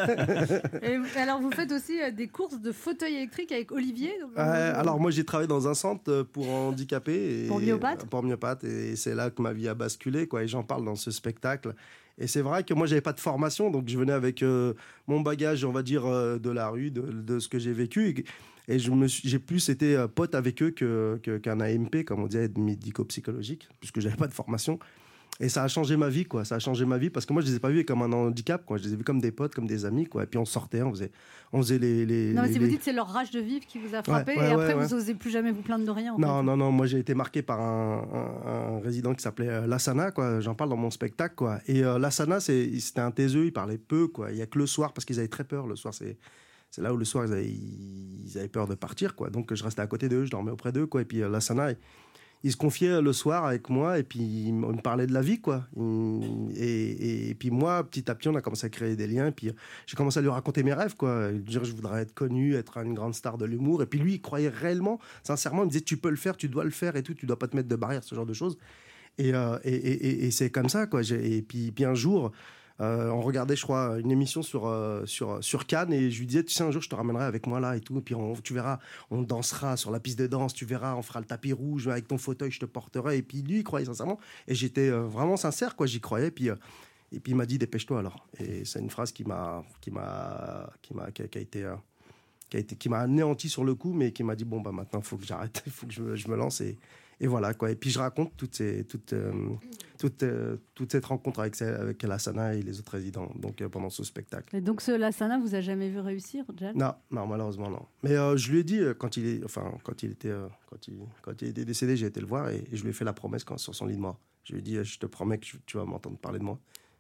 Et alors, vous faites aussi euh, des courses de fauteuils électriques avec Olivier? euh, Alors, moi, j'ai travaillé dans un centre pour handicapés. Et, pour myopathes Pour myopathes. Et c'est là que ma vie a basculé, quoi. Et j'en parle dans ce spectacle. Et c'est vrai que moi, j'avais pas de formation. Donc, je venais avec euh, mon bagage, on va dire, euh, de la rue, de, de ce que j'ai vécu. Et, Et je me suis, j'ai plus été euh, pote avec eux que, que, qu'un A M P, comme on dit, aide médico-psychologique, puisque j'avais pas de formation. Et ça a changé ma vie, quoi. Ça a changé ma vie parce que moi, je les ai pas vus comme un handicap, quoi. Je les ai vus comme des potes, comme des amis, quoi. Et puis on sortait, on faisait, on faisait les. les non, mais les, si les... vous dites que c'est leur rage de vivre qui vous a frappé, ouais, ouais, et après ouais, ouais. vous n'osez plus jamais vous plaindre de rien. En non, fait. non, non. Moi, j'ai été marqué par un, un, un résident qui s'appelait euh, Lassana, quoi. J'en parle dans mon spectacle, quoi. Et euh, Lassana, c'est, c'était un taiseux, il parlait peu, quoi. Il y a que le soir parce qu'ils avaient très peur. Le soir, c'est. C'est là où le soir, ils avaient, ils avaient peur de partir, quoi. Donc, je restais à côté d'eux, je dormais auprès d'eux, quoi. Et puis, euh, Lassana, il, il se confiait le soir avec moi et puis il me parlait de la vie, quoi. Et, et, et puis moi, petit à petit, on a commencé à créer des liens. Et puis, j'ai commencé à lui raconter mes rêves, quoi. Dire, je voudrais être connu, être une grande star de l'humour. Et puis, lui, il croyait réellement, sincèrement. Il me disait, tu peux le faire, tu dois le faire et tout. Tu dois pas te mettre de barrière, ce genre de choses. Et, euh, et, et, et, et c'est comme ça, quoi. J'ai, et puis, puis un jour... Euh, on regardait, je crois, une émission sur, euh, sur, sur Cannes et je lui disais, tu sais, un jour, je te ramènerai avec moi là et tout. Et puis, on, tu verras, on dansera sur la piste de danse, tu verras, on fera le tapis rouge avec ton fauteuil, je te porterai. Et puis, lui, il croyait sincèrement. Et j'étais euh, vraiment sincère, quoi, j'y croyais. Et puis, euh, et puis il m'a dit, dépêche-toi alors. Et c'est une phrase qui m'a, qui m'a, qui m'a, qui a, qui a été, euh, qui a été, qui m'a anéanti sur le coup, mais qui m'a dit, bon, bah maintenant, il faut que j'arrête, il faut que je, je me lance. Et, Et voilà, quoi. Et puis je raconte toutes, ces, toutes, euh, toutes, euh, toute cette rencontre avec, avec Lassana et les autres résidents donc, euh, pendant ce spectacle. Et donc ce Lassana, vous a jamais vu réussir, Jal? Non, non, malheureusement non. Mais euh, je lui ai dit, euh, quand, il est, enfin, quand, il était, euh, quand, il, quand il était décédé, j'ai été le voir et, et je lui ai fait la promesse quand, sur son lit de mort. Je lui ai dit, euh, je te promets que je, tu vas m'entendre parler de moi.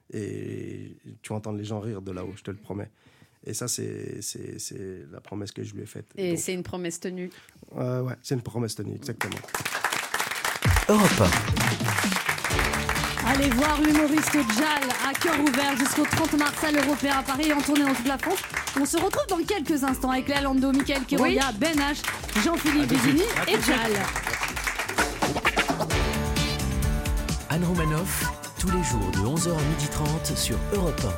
Et tu vas entendre les gens rire de là-haut, je te le promets. Et ça, c'est, c'est, c'est la promesse que je lui ai faite. Et donc, c'est une promesse tenue. euh, Ouais, c'est une promesse tenue, exactement. Europe un. Allez voir l'humoriste Jal à cœur ouvert jusqu'au trente mars à l'Européen à Paris et en tournée dans toute la France. On se retrouve dans quelques instants avec Léa Lando, Mickaël Quiroga, oui. Ben H, Jean-Philippe Vizini et Jal. Anne Romanoff, tous les jours de onze heures à midi trente sur Europe un.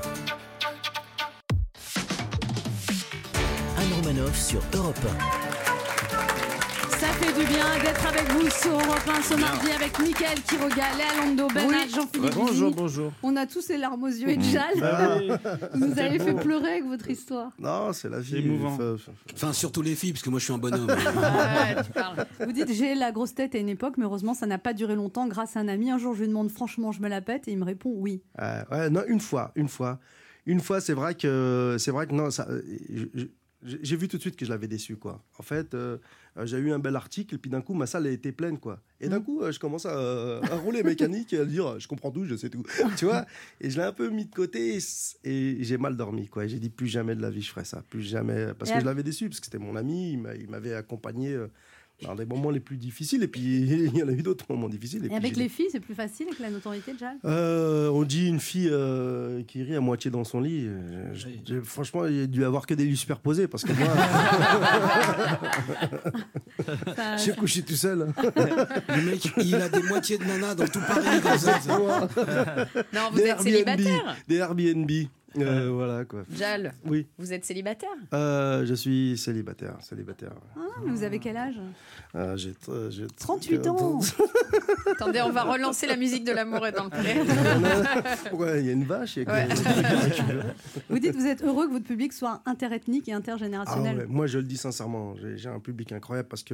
Anne Romanoff sur Europe un. Ça fait du bien d'être avec vous sur Europe un ce mardi avec Mickaël Quiroga, Léa Lando, Ben oui. H, Jean-Philippe Bonjour, Vizini. bonjour. On a tous les larmes aux yeux et Jal, vous nous avez fait pleurer avec votre histoire. Non, c'est la vie. C'est émouvant. Enfin, surtout les filles, parce que moi je suis un bonhomme. Ouais, tu parles. Vous dites, j'ai la grosse tête à une époque, mais heureusement ça n'a pas duré longtemps grâce à un ami. Un jour je lui demande franchement, je me la pète et il me répond oui. Euh, ouais, non, une fois, une fois. Une fois, c'est vrai que, c'est vrai que non, ça, je, je, j'ai vu tout de suite que je l'avais déçu, quoi. En fait, euh, j'ai eu un bel article, et puis d'un coup, ma salle a été pleine, quoi. Et d'un coup, euh, je commence à, à rouler mécanique et à dire, je comprends tout, je sais tout, tu vois. Et je l'ai un peu mis de côté, et, et j'ai mal dormi, quoi. Et j'ai dit, plus jamais de la vie, je ferai ça, plus jamais, parce que je l'avais déçu, parce que c'était mon ami, il, m'a, il m'avait accompagné euh, dans des moments les plus difficiles, et puis il y en a eu d'autres moments difficiles. Et, et puis, avec j'ai... les filles, c'est plus facile avec la notoriété de Jal? euh, On dit une fille euh, qui rit à moitié dans son lit. Je, je, franchement, il a dû avoir que des lits superposés parce que moi, ça, j'ai ça... couché tout seul. Le mec, il a des moitiés de nana dans tout Paris. Comme ça, ça. Non, vous des êtes Airbnb, célibataire. Des Airbnb. Euh, voilà quoi. Jal, oui. Vous êtes célibataire? euh, Je suis célibataire, célibataire. Ah, mais vous avez quel âge? euh, J'ai, j'ai trente-huit ans. Attendez, on va relancer la musique de l'amour dans le pré. Ouais, il y a une vache. Y a ouais. Vous dites que vous êtes heureux que votre public soit interethnique et intergénérationnel. Ah ouais, moi, je le dis sincèrement, j'ai, j'ai un public incroyable parce que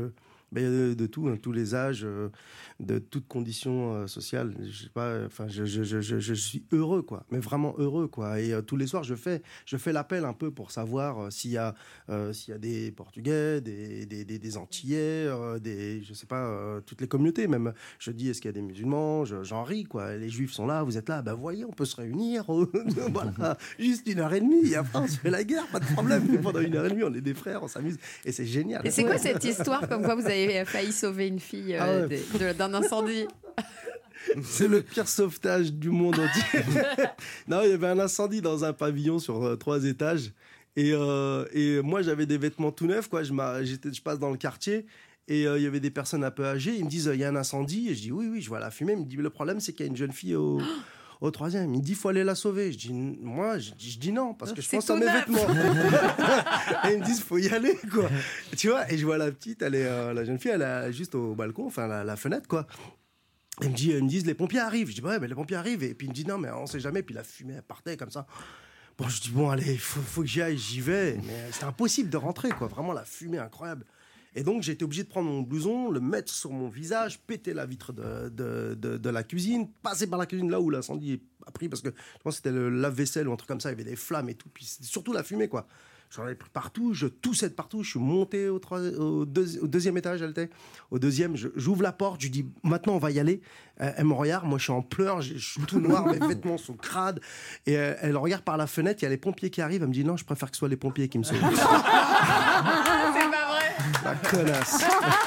Mais de, de tout, hein, tous les âges, euh, de toutes conditions euh, sociales. Je sais pas, enfin, je, je, je, je, je suis heureux, quoi. Mais vraiment heureux, quoi. Et euh, tous les soirs, je fais, je fais l'appel un peu pour savoir euh, s'il y a, euh, s'il y a des Portugais, des, des, des, des Antillais, euh, des, je sais pas, euh, toutes les communautés. Même, je dis, est-ce qu'il y a des musulmans? je, J'en ris, quoi. Les Juifs sont là, vous êtes là. Ben voyez, on peut se réunir. Voilà, juste une heure et demie. Et après, on se fait la guerre, pas de problème. Pendant une heure et demie, on est des frères, on s'amuse, et c'est génial. Et c'est quoi cette histoire comme quoi vous avez failli sauver une fille euh, ah ouais. de, de, d'un incendie? C'est le pire sauvetage du monde entier. Non, il y avait un incendie dans un pavillon sur euh, trois étages, et, euh, et moi j'avais des vêtements tout neufs, quoi. Je, j'étais, je passe dans le quartier. Et il euh, y avait des personnes un peu âgées. Ils me disent, il y a un incendie. Et je dis, oui, oui, je vois la fumée. Il me dit, le problème, c'est qu'il y a une jeune fille au, au troisième. Il me dit, il faut aller la sauver. Je dis, moi, je, je dis non, parce que je c'est pense à mes neuf. vêtements. Et ils me disent, il faut y aller, quoi. Tu vois, et je vois la petite, elle est, euh, la jeune fille, elle est juste au balcon, enfin, la, la fenêtre, quoi. Et me dit, ils me disent, les pompiers arrivent. Je dis, ouais, mais les pompiers arrivent. Et puis il me dit, non, mais on sait jamais. Puis la fumée, elle partait comme ça. Bon, je dis, bon, allez, il faut, faut que j'y aille, j'y vais. Mais c'était impossible de rentrer, quoi. Vraiment, la fumée incroyable. Et donc, j'ai été obligé de prendre mon blouson, le mettre sur mon visage, péter la vitre de, de, de, de la cuisine, passer par la cuisine là où l'incendie a pris, parce que je pense que c'était le lave-vaisselle ou un truc comme ça, il y avait des flammes et tout, puis surtout la fumée, quoi. J'en avais pris partout, je toussais de partout, je suis monté au, trois, au, deux, au deuxième étage, elle était. Au deuxième, je, j'ouvre la porte, je lui dis, maintenant on va y aller. Elle, elle me regarde, moi je suis en pleurs, je, je suis tout noir, mes vêtements sont crades. Et elle, elle regarde par la fenêtre, il y a les pompiers qui arrivent, elle me dit, non, je préfère que ce soit les pompiers qui me sauvent. C'est pas vrai. La connasse.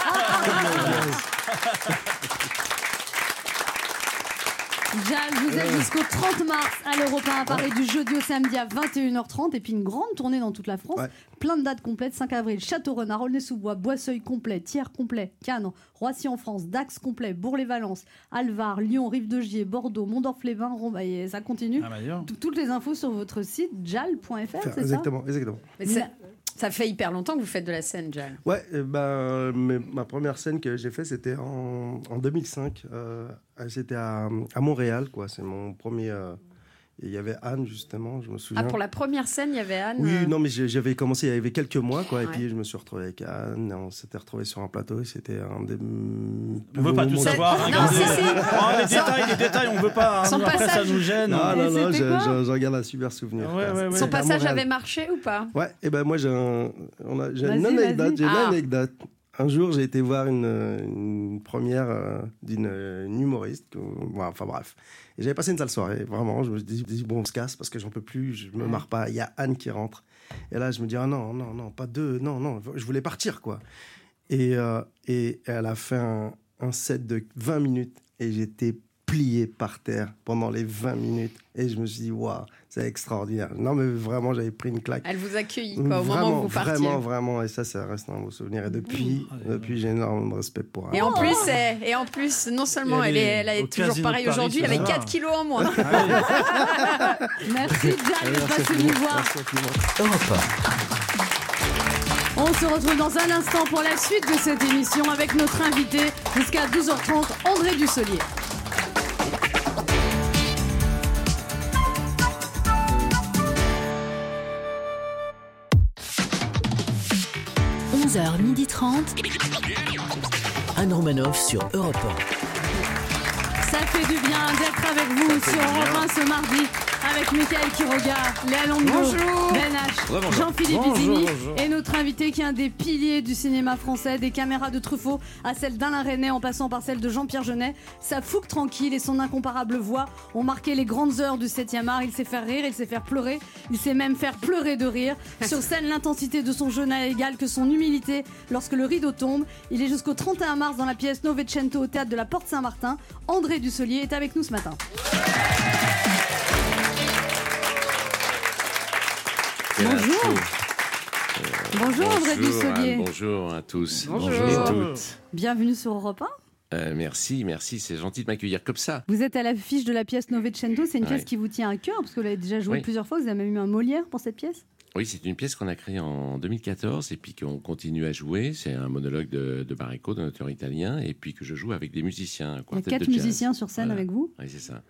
Jal, vous êtes jusqu'au trente mars à l'Europe un à Paris, du jeudi au samedi à vingt et une heures trente, et puis une grande tournée dans toute la France. Ouais. Plein de dates complètes, cinq avril, Château-Renard, Aulnay-sous-Bois, Boisseuil complet, Thiers complet, Cannes, Roissy en France, Dax complet, Bourg-les-Valence, Alvar, Lyon, Rive-de-Gier, Bordeaux, Mondorf-les-Bains, Rome, et ça continue. Ah bah toutes les infos sur votre site jal point f r, c'est exactement, ça exactement. Mais c'est... Ça fait hyper longtemps que vous faites de la scène, Jal. Ouais, eh ben, mais ma première scène que j'ai faite, c'était en, en deux mille cinq. Euh, c'était à, à Montréal, quoi. C'est mon premier... Euh, il y avait Anne, justement, je me souviens. Ah, pour la première scène, il y avait Anne. Oui, euh... non, mais j'avais commencé, il y avait quelques mois, quoi. Ouais. Et puis, je me suis retrouvé avec Anne. On s'était retrouvés sur un plateau. Et c'était un des... On veut pas tout savoir. Hein, non, si, si. Oh, les détails, les détails, on veut pas. Hein, après, passage... ça nous gêne. Non, non, non, j'en garde un super souvenir. Ouais, ouais, ouais. Son passage avait marché ou pas? Ouais, et ben moi, j'ai, un, on a, j'ai une anecdote. J'ai ah. une anecdote. Un jour, j'ai été voir une, une première euh, d'une une humoriste. Bon, enfin bref. Et j'avais passé une sale soirée, vraiment. Je me dis, bon, on se casse parce que j'en peux plus, je me marre pas. Il y a Anne qui rentre. Et là, je me dis, ah non, non, non, pas deux, non, non, je voulais partir, quoi. Et, euh, et elle a fait un, un set de vingt minutes et j'étais plié par terre pendant les vingt minutes. Et je me suis dit, waouh, c'est extraordinaire. Non, mais vraiment, j'avais pris une claque. Elle vous accueille, quoi, au vraiment, moment où vous partiez. Vraiment, vraiment. Et ça, ça reste un beau souvenir. Et depuis, mmh. depuis j'ai énormément de respect pour elle. Et en plus, elle, et en plus non seulement elle est, elle est toujours pareille aujourd'hui, avec quatre kilos en moins. Merci, Jal, de passer nous voir. On se retrouve dans un instant pour la suite de cette émission avec notre invité jusqu'à douze heures trente, André Dussolier. onze heures trente, Anne Romanoff sur Europe un. Ça fait du bien d'être avec vous sur Europe un ce mardi avec Mickaël Quiroga, Léa Landau, Ben H, Jean-Philippe Izini et notre invité qui est un des piliers du cinéma français, des caméras de Truffaut à celle d'Alain Resnais en passant par celle de Jean-Pierre Jeunet. Sa fougue tranquille et son incomparable voix ont marqué les grandes heures du septième art. Il sait faire rire, il sait faire pleurer, il sait même faire pleurer de rire. Sur scène, l'intensité de son jeu n'a égal que son humilité lorsque le rideau tombe. Il est jusqu'au trente et un mars dans la pièce Novecento au théâtre de la Porte Saint-Martin. André Dussolier est avec nous ce matin. Bonjour. Euh, bonjour André Dussolier. Bonjour à tous. Bonjour. Bonjour et toutes. Bienvenue sur Europe un. Euh, merci, merci, c'est gentil de m'accueillir comme ça. Vous êtes à l'affiche de la pièce Novecento, c'est une ouais. pièce qui vous tient à cœur, parce que vous l'avez déjà jouée oui. plusieurs fois, vous avez même eu un Molière pour cette pièce. Oui, c'est une pièce qu'on a créée en deux mille quatorze et puis qu'on continue à jouer. C'est un monologue de, de Barreco, d'un auteur italien, et puis que je joue avec des musiciens. Un Il y a quatre musiciens sur scène voilà. avec vous. Oui, c'est ça.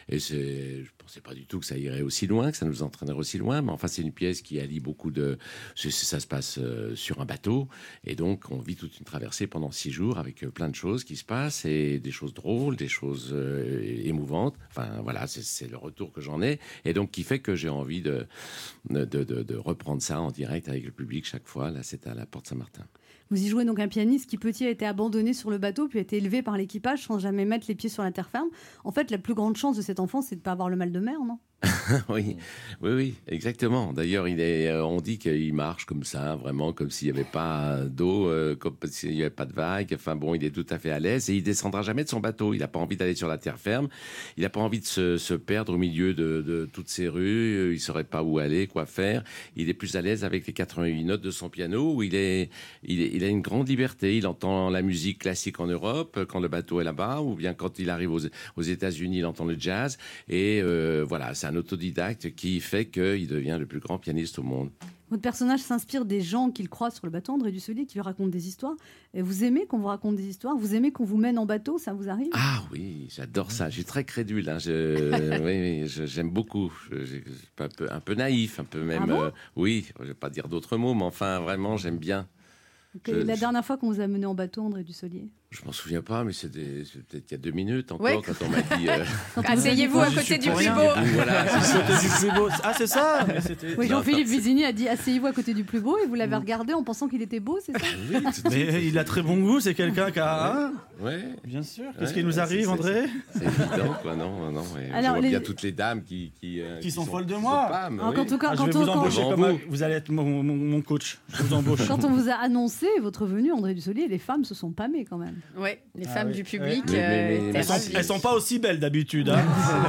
et c'est, je pensais pas du tout que ça irait aussi loin, que ça nous entraînerait aussi loin. Mais enfin, c'est une pièce qui allie beaucoup de. C'est, ça se passe euh, sur un bateau, et donc on vit toute une traversée pendant six jours avec euh, plein de choses qui se passent et des choses drôles, des choses euh, émouvantes. Enfin voilà, c'est, c'est le retour que j'en ai, et donc qui fait que j'ai envie de de, de, de reprendre ça en direct avec le public chaque fois. Là, c'est à la Porte Saint-Martin. Vous y jouez donc un pianiste qui, petit, a été abandonné sur le bateau, puis a été élevé par l'équipage sans jamais mettre les pieds sur la terre ferme. En fait, la plus grande chance de cet enfant, c'est de ne pas avoir le mal de mer, non ? oui, oui, oui, exactement. D'ailleurs, il est, euh, on dit qu'il marche comme ça, vraiment, comme s'il n'y avait pas d'eau, euh, comme s'il n'y avait pas de vagues. Enfin bon, il est tout à fait à l'aise et il descendra jamais de son bateau. Il n'a pas envie d'aller sur la terre ferme. Il n'a pas envie de se, se perdre au milieu de, de toutes ces rues. Il ne saurait pas où aller, quoi faire. Il est plus à l'aise avec les quatre-vingt-huit notes de son piano où il est, il est, il a une grande liberté. Il entend la musique classique en Europe quand le bateau est là-bas, ou bien quand il arrive aux, aux États-Unis, il entend le jazz. Et euh, voilà, c'est un autodidacte qui fait qu'il devient le plus grand pianiste au monde. Votre personnage s'inspire des gens qu'il croise sur le bateau, André Dussolier, qui lui raconte des histoires. Et vous aimez qu'on vous raconte des histoires ? Vous aimez qu'on vous mène en bateau ? Ça vous arrive ? Ah oui, j'adore ça. Je suis très crédule. Hein. Je, oui, oui, je, j'aime beaucoup. Je, je, je suis un peu, un peu naïf, un peu même. Ah bon euh, oui, je ne vais pas dire d'autres mots, mais enfin, vraiment, j'aime bien. Je, la dernière fois qu'on vous a mené en bateau, André Dussolier ? Je m'en souviens pas, mais c'était, c'était peut-être il y a deux minutes encore, ouais. quand on m'a dit... Euh... Asseyez-vous à côté du plus beau. Voilà, c'est à côté du plus beau. Ah, c'est ça. Oui, Jean-Philippe Vizini a dit asseyez-vous à côté du plus beau, et vous l'avez regardé en pensant qu'il était beau, c'est ça ? Oui, mais il a très bon goût, c'est quelqu'un qui a... Hein ouais. Bien sûr. Qu'est-ce ouais, qui nous arrive, c'est, André ? c'est, c'est évident, quoi. Non, non. Ouais. Alors, je vois les... bien toutes les dames qui... Qui, euh, qui, qui sont, sont folles de qui moi. Femmes, Alors, oui. quand on, quand ah, je vais on, vous embaucher quand... comme un... Vous allez être mon, mon, mon coach. Je vous embauche. Quand on vous a annoncé votre venue, André Dussolier, les femmes se sont pâmées quand même. Oui, les femmes ah, oui. du public. Mais, mais, mais, euh, elles, sont, elles sont pas aussi belles d'habitude. Hein.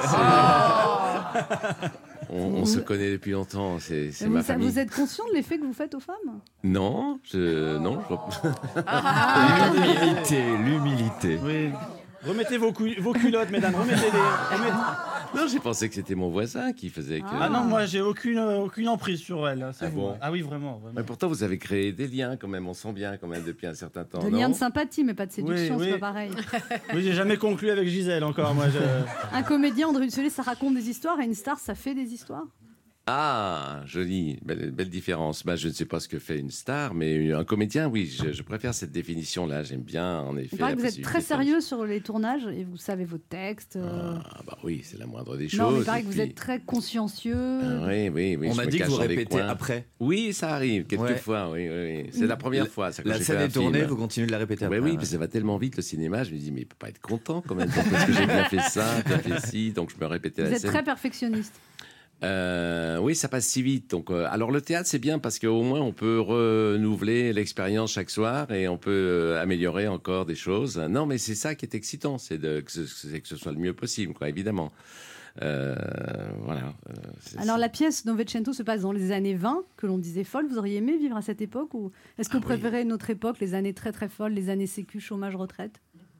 on, on se connaît depuis longtemps. C'est, c'est vous, ma ça, famille. Vous êtes conscient de l'effet que vous faites aux femmes ? Non, je, non. Je... Ah, l'humilité, l'humilité. Oui. Remettez vos, cou- vos culottes, mesdames, remettez-les. Remettez... Non, j'ai pensé que c'était mon voisin qui faisait que... Ah non, moi j'ai aucune, aucune emprise sur elle. C'est ah, bon ah oui, vraiment. vraiment. Mais pourtant, vous avez créé des liens quand même, on sent bien quand même depuis un certain temps. De non liens de sympathie, mais pas de séduction, oui, c'est oui. pas pareil. Oui, j'ai jamais conclu avec Gisèle encore, moi. Je... Un comédien, André Dussolier, ça raconte des histoires, et une star, ça fait des histoires. Ah, joli, belle, belle différence. Bah, je ne sais pas ce que fait une star, mais un comédien, oui, je, je préfère cette définition-là. J'aime bien, en effet. Il paraît que vous êtes très sérieux sur les tournages et vous savez vos textes. Euh... Ah, bah oui, c'est la moindre des non, choses. Non, mais il paraît que puis... vous êtes très consciencieux. Ah, oui, oui, oui. On je m'a me dit que cache vous dans les répétez coins. après. Oui, ça arrive, quelquefois, ouais. oui, oui, oui. C'est la première la, fois. Ça, la scène est tournée, film. Vous continuez de la répéter après. Oui, oui, puis ça va tellement vite, le cinéma, je me dis, mais il ne peut pas être content quand même, parce que j'ai bien fait ça, bien fait ci, donc je me répétais vous la scène. Vous êtes très perfectionniste. Euh, oui, ça passe si vite. Donc, euh, alors le théâtre, c'est bien parce qu'au moins on peut renouveler l'expérience chaque soir et on peut euh, améliorer encore des choses. Non, mais c'est ça qui est excitant, c'est, de, que, ce, c'est que ce soit le mieux possible, quoi, évidemment. Euh, voilà. Euh, c'est, alors c'est... la pièce Novecento se passe dans les années vingt, que l'on disait folles. Vous auriez aimé vivre à cette époque, ou est-ce que ah, vous préférez oui. notre époque, les années très très folles, les années sécu, chômage, retraite?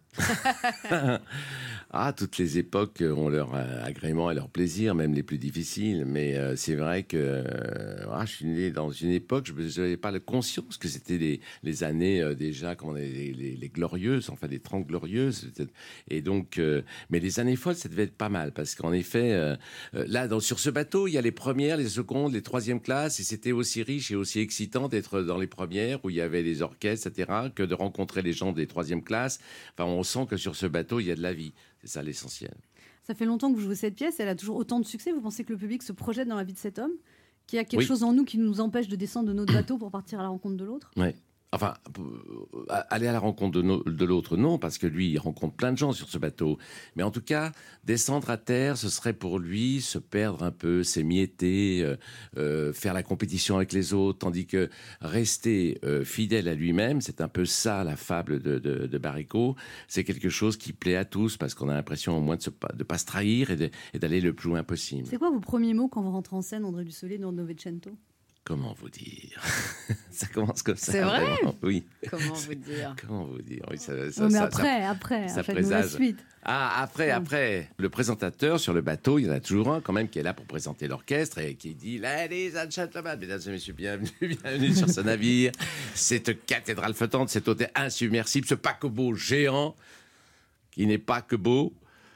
Ah, toutes les époques ont leur euh, agrément et leur plaisir, même les plus difficiles. Mais euh, c'est vrai que euh, ah, je suis né dans une époque, je n'avais pas la conscience que c'était les, les années euh, déjà, comment les, les, les glorieuses, enfin les trente glorieuses. Et donc, euh, mais les années folles, ça devait être pas mal parce qu'en effet, euh, là, dans, sur ce bateau, il y a les premières, les secondes, les troisièmes classes, et c'était aussi riche et aussi excitant d'être dans les premières où il y avait les orchestres, et cetera, que de rencontrer les gens des troisièmes classes. Enfin, on sent que sur ce bateau, il y a de la vie. C'est ça l'essentiel. Ça fait longtemps que vous jouez cette pièce, elle a toujours autant de succès. Vous pensez que le public se projette dans la vie de cet homme, qu'il y a quelque oui. chose en nous qui nous empêche de descendre de notre bateau pour partir à la rencontre de l'autre? Oui. Enfin, aller à la rencontre de, no- de l'autre, non, parce que lui, il rencontre plein de gens sur ce bateau. Mais en tout cas, descendre à terre, ce serait pour lui se perdre un peu, s'émietter, euh, euh, faire la compétition avec les autres, tandis que rester euh, fidèle à lui-même, c'est un peu ça, la fable de, de, de Baricot. C'est quelque chose qui plaît à tous, parce qu'on a l'impression au moins de ne de pas se trahir et, de, et d'aller le plus loin possible. C'est quoi vos premiers mots quand vous rentrez en scène, André Dussolier, dans Novecento? Comment vous dire? Ça commence comme ça. C'est vrai? Vraiment. Oui. Comment vous dire? Comment vous dire? Oui, ça, ça, oh, mais ça, après, ça, après, ça faites-nous la suite. Ah, après, après. Le présentateur sur le bateau, il y en a toujours un quand même qui est là pour présenter l'orchestre et qui dit « Ladies and gentlemen, mesdames et messieurs, bienvenue, bienvenue sur ce navire. Cette cathédrale flottante, cet hôtel insubmersible, ce paquebot géant qui n'est pas que beau. »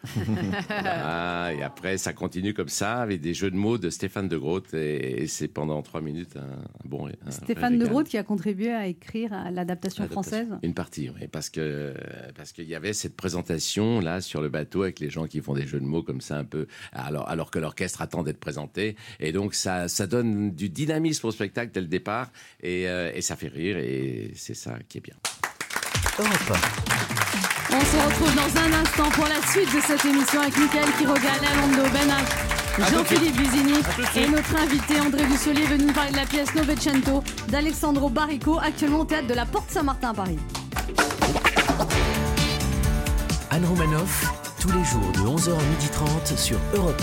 Voilà, et après, ça continue comme ça, avec des jeux de mots de Stéphane de Groot, et, et c'est pendant trois minutes un, un bon. Un Stéphane de Groot qui a contribué à écrire à l'adaptation, l'adaptation française. Une partie, oui, parce que parce qu'il y avait cette présentation là sur le bateau avec les gens qui font des jeux de mots comme ça un peu, alors alors que l'orchestre attend d'être présenté, et donc ça ça donne du dynamisme au spectacle dès le départ, et, euh, et ça fait rire, et c'est ça qui est bien. Europe On se retrouve dans un instant pour la suite de cette émission avec Mickaël Quiroga, Lando Ben, Jean-Philippe Vizini et notre invité André Dussolier venu nous parler de la pièce Novecento d'Alessandro Barrico, actuellement au théâtre de la Porte Saint-Martin à Paris. Anne Romanoff, tous les jours de onze heures à midi trente sur Europe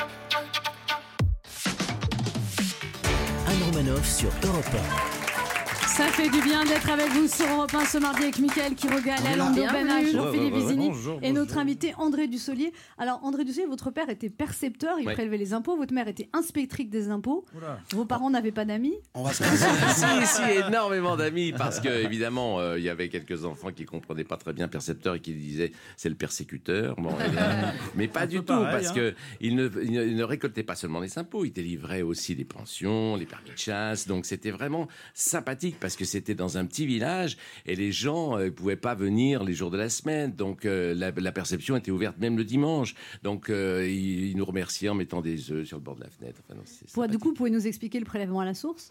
un. Anne Romanoff sur Europe un. Ça fait du bien d'être avec vous sur Europe un ce mardi avec Mickaël Quiroga, Lando Ben, Jean-Philippe Vizini et notre invité André Dussolier. Alors André Dussolier, votre père était percepteur, il ouais. prélevait les impôts, votre mère était inspectrice des impôts. Oula. Vos parents n'avaient pas d'amis? On va se passer. Si, si, énormément d'amis, parce que évidemment, euh, il y avait quelques enfants qui comprenaient pas très bien percepteur et qui disaient c'est le persécuteur. Bon, euh, mais pas du tout, pareil, parce hein. que il ne, il ne, il ne récoltait pas seulement les impôts, il délivrait aussi les pensions, les permis de chasse. Donc c'était vraiment sympathique. Parce que c'était dans un petit village et les gens ne euh, pouvaient pas venir les jours de la semaine. Donc euh, la, la perception était ouverte même le dimanche. Donc euh, ils, ils nous remerciaient en mettant des œufs sur le bord de la fenêtre. Enfin, non, Pour, du coup, pouvez nous expliquer le prélèvement à la source?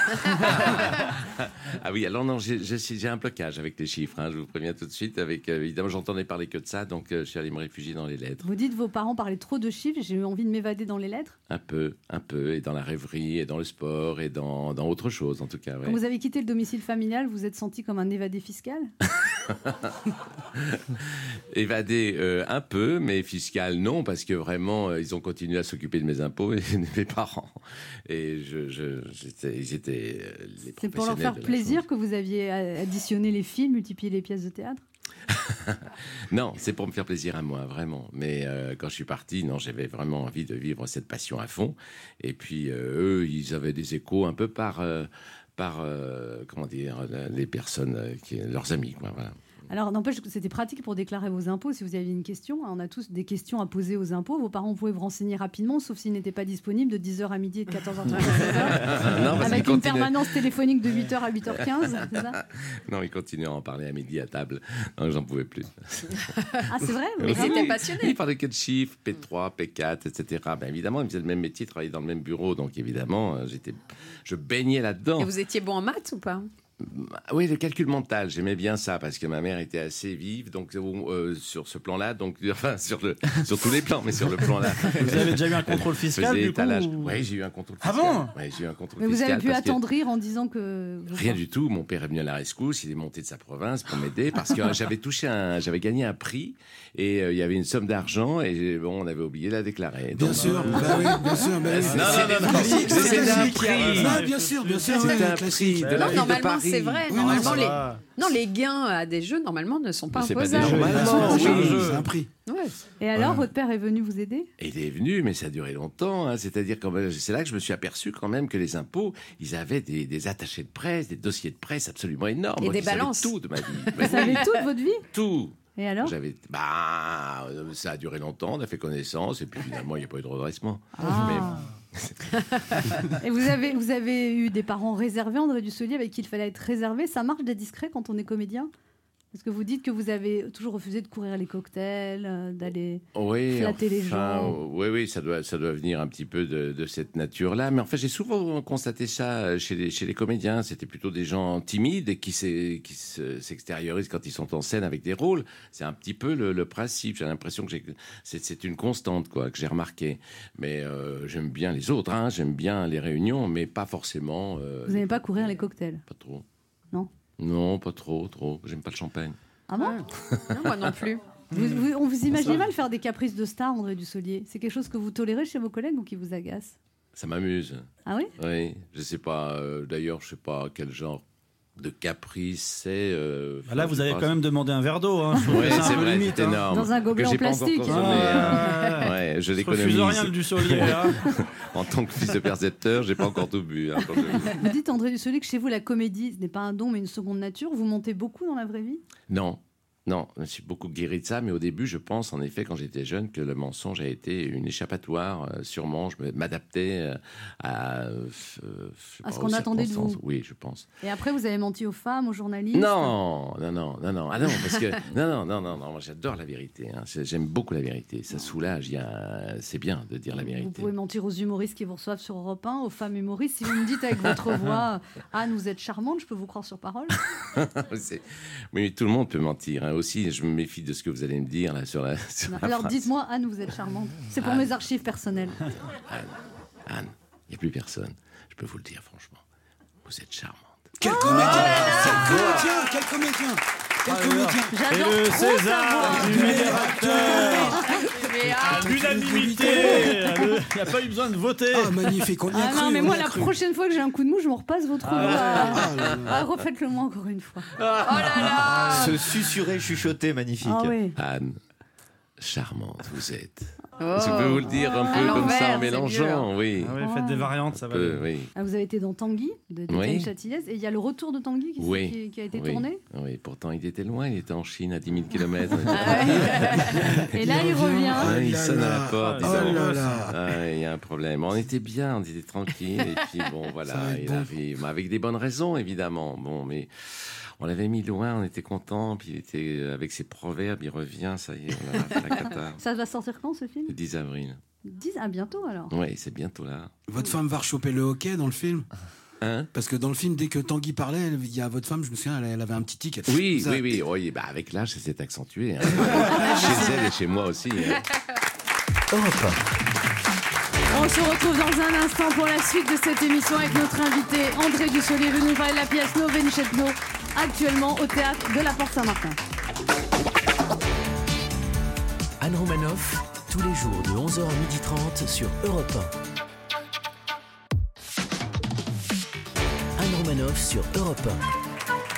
Ah oui, alors non, j'ai, j'ai un blocage avec les chiffres, hein, je vous préviens tout de suite. Avec, euh, évidemment, j'entendais parler que de ça, donc euh, je suis allé me réfugier dans les lettres. Vous dites vos parents parlaient trop de chiffres, j'ai eu envie de m'évader dans les lettres? Un peu, un peu, et dans la rêverie, et dans le sport, et dans, dans autre chose, en tout cas. Ouais. Quand vous avez quitté le domicile familial, vous êtes senti comme un évadé fiscal? Évadé euh, un peu, mais fiscal non, parce que vraiment, euh, ils ont continué à s'occuper de mes impôts et de mes parents. Et je, je, j'étais, ils étaient euh, les C'est pour leur faire plaisir chose. Que vous aviez additionné les films, multiplié les pièces de théâtre? Non, c'est pour me faire plaisir à moi, vraiment. Mais euh, quand je suis parti, non, j'avais vraiment envie de vivre cette passion à fond. Et puis, euh, eux, ils avaient des échos un peu par... Euh, par, euh, comment dire, les personnes, euh, qui, leurs amis, quoi, voilà. Alors, n'empêche que c'était pratique pour déclarer vos impôts. Si vous aviez une question, on a tous des questions à poser aux impôts. Vos parents pouvaient vous renseigner rapidement, sauf s'ils n'étaient pas disponibles de dix heures à midi et de quatorze heures trente à seize heures. Avec une permanence téléphonique de huit heures à huit heures quinze, c'est ça? Non, ils continuaient à en parler à midi à table. Non, j'en pouvais plus. Ah, c'est vrai? Mais ils étaient passionnés. Ils parlaient que de chiffres, P trois, P quatre, et cetera. Ben, évidemment, ils faisaient le même métier, travaillaient dans le même bureau. Donc, évidemment, j'étais, je baignais là-dedans. Et vous étiez bon en maths ou pas? Oui, le calcul mental, j'aimais bien ça parce que ma mère était assez vive, donc euh, sur ce plan-là, donc enfin sur le sur tous les plans, mais sur le plan-là. Vous avez déjà eu un contrôle fiscal du coup ou... Oui, j'ai eu un contrôle fiscal. Ah bon? Ouais, j'ai eu un contrôle mais fiscal. Vous avez pu attendrir que... en disant que vous rien du tout. Mon père est venu à la rescousse, il est monté de sa province pour m'aider parce que j'avais touché un, j'avais gagné un prix et euh, il y avait une somme d'argent et bon, on avait oublié de la déclarer. Bien donc, sûr, euh... bah oui, bien sûr. Mais non, non, non, non, c'était un prix. Non, bien sûr, bien sûr, c'était un prix. Non, normalement, c'est vrai. Normalement, les... Non, les gains à des jeux, normalement, ne sont pas imposables. Normalement, oui, c'est un prix. Ouais. Et alors, ouais. Votre père est venu vous aider? Il est venu, mais ça a duré longtemps. Hein. C'est-à-dire que c'est là que je me suis aperçu quand même que les impôts, ils avaient des, des attachés de presse, des dossiers de presse absolument énormes. Et Moi, des balances. Tout de ma vie. Vous savez tout de votre vie? Tout. Et alors? J'avais, bah, ça a duré longtemps, on a fait connaissance, et puis finalement, il n'y a pas eu de redressement. Ah. Mais... Et vous avez, vous avez eu des parents réservés, André Dussolier, avec qui il fallait être réservé. Ça marche d'être discret quand on est comédien? Parce que vous dites que vous avez toujours refusé de courir les cocktails, euh, d'aller oui, flatter enfin, les gens. Oui, oui, ça doit, ça doit venir un petit peu de, de cette nature-là. Mais en fait, j'ai souvent constaté ça chez les, chez les comédiens. C'était plutôt des gens timides et qui, qui s'extériorisent quand ils sont en scène avec des rôles. C'est un petit peu le, le principe. J'ai l'impression que c'est, c'est une constante, quoi, que j'ai remarqué. Mais euh, j'aime bien les autres, hein, j'aime bien les réunions, mais pas forcément... Euh, vous n'aimez pas courir les cocktails? Pas trop. Non. Non, pas trop, trop. J'aime pas le champagne. Ah bon? Non, moi non plus. Vous, vous, on vous imagine mal faire des caprices de star, André Dussolier? C'est quelque chose que vous tolérez chez vos collègues ou qui vous agace? Ça m'amuse. Ah oui? Oui, je sais pas. Euh, d'ailleurs, je sais pas quel genre de caprice c'est. Euh, bah là, vous avez pas... quand même demandé un verre d'eau. Hein. Oui, c'est vrai, limite, c'est énorme. Dans un gobelet en plastique. Ah, hein. Ouais, je l'économise. Je refuse rien du Dussolier. Hein. En tant que fils de percepteur, j'ai pas encore tout bu. Hein, je... Vous dites, André Dussolier, que chez vous, la comédie, ce n'est pas un don, mais une seconde nature. Vous montez beaucoup dans la vraie vie? Non. Non, je me suis beaucoup guéri de ça, mais au début, je pense, en effet, quand j'étais jeune, que le mensonge a été une échappatoire. Euh, sûrement, je m'adaptais euh, à... Euh, à ce qu'on attendait de vous. Oui, je pense. Et après, vous avez menti aux femmes, aux journalistes? Non, non, non, non, non. Ah non, parce que... non, non, non, non, non, moi j'adore la vérité. Hein. J'aime beaucoup la vérité. Ça soulage. Il y a... C'est bien de dire la vérité. Vous pouvez mentir aux humoristes qui vous reçoivent sur Europe un, aux femmes humoristes. Si vous me dites avec votre voix, Anne, vous êtes charmante, je peux vous croire sur parole? Oui, mais tout le monde peut mentir. Hein. Aussi, je me méfie de ce que vous allez me dire là sur la. Sur non, la alors phrase. Dites-moi, Anne, vous êtes charmante. C'est pour Anne. mes archives personnelles. Anne, Anne, il n'y a plus personne. Je peux vous le dire franchement. Vous êtes charmante. Quel comédien! Quel comédien! Quel comédien! Quel comédien! J'adore Et le trop César savoir. du meilleur acteur. À l'unanimité. Il n'y a pas eu besoin de voter. Ah, magnifique, on y a Ah cru. non, mais on moi, y a la cru. prochaine fois que j'ai un coup de mou, je me repasse votre voix. Ah, là, là. Ah, refaites-le moi encore une fois. Oh là là. Ce susurré chuchoté magnifique. Ah oui. Anne, charmante, vous êtes. Oh. Je peux vous le dire un À peu comme l'envers, ça en c'est mélangeant, oui. Ah ouais, faites des variantes, ça va. Peu, oui. Ah, vous avez été dans Tanguy de Oui. Étienne Châtillès et il y a le retour de Tanguy qui, Oui. qui- qui a été oui. tourné. Oui, pourtant il était loin, il était en Chine à dix mille kilomètres. Et là, il revient. Ah, il là sonne à là. la porte. Oh disant, là là. Ah, il y a un problème. On était bien, on était tranquille. Et puis bon, Ça voilà, va être il bon. arrive. Avec des bonnes raisons, évidemment. Bon, mais on l'avait mis loin, on était content. Puis il était avec ses proverbes, il revient, ça y est, on a fait la cata. Ça va sortir quand, ce film? Le dix avril. dix À bientôt alors. Oui, c'est bientôt là. Votre femme va rechoper le hockey dans le film? Hein? Parce que dans le film, dès que Tanguy parlait, elle- il y a votre femme, je me souviens, elle, elle avait un petit tic. Oui, Ça- oui, oui, oui. Bah, avec l'âge, ça s'est accentué. Hein. Chez elle et chez moi aussi. Hein. On se retrouve dans un instant pour la suite de cette émission avec notre invité André Dussolier, venu nous parler de la pièce Novecento, actuellement au théâtre de la Porte Saint-Martin. Anne Romanoff, tous les jours de onze heures à midi trente sur Europe un. Anne Romanoff sur Europe un.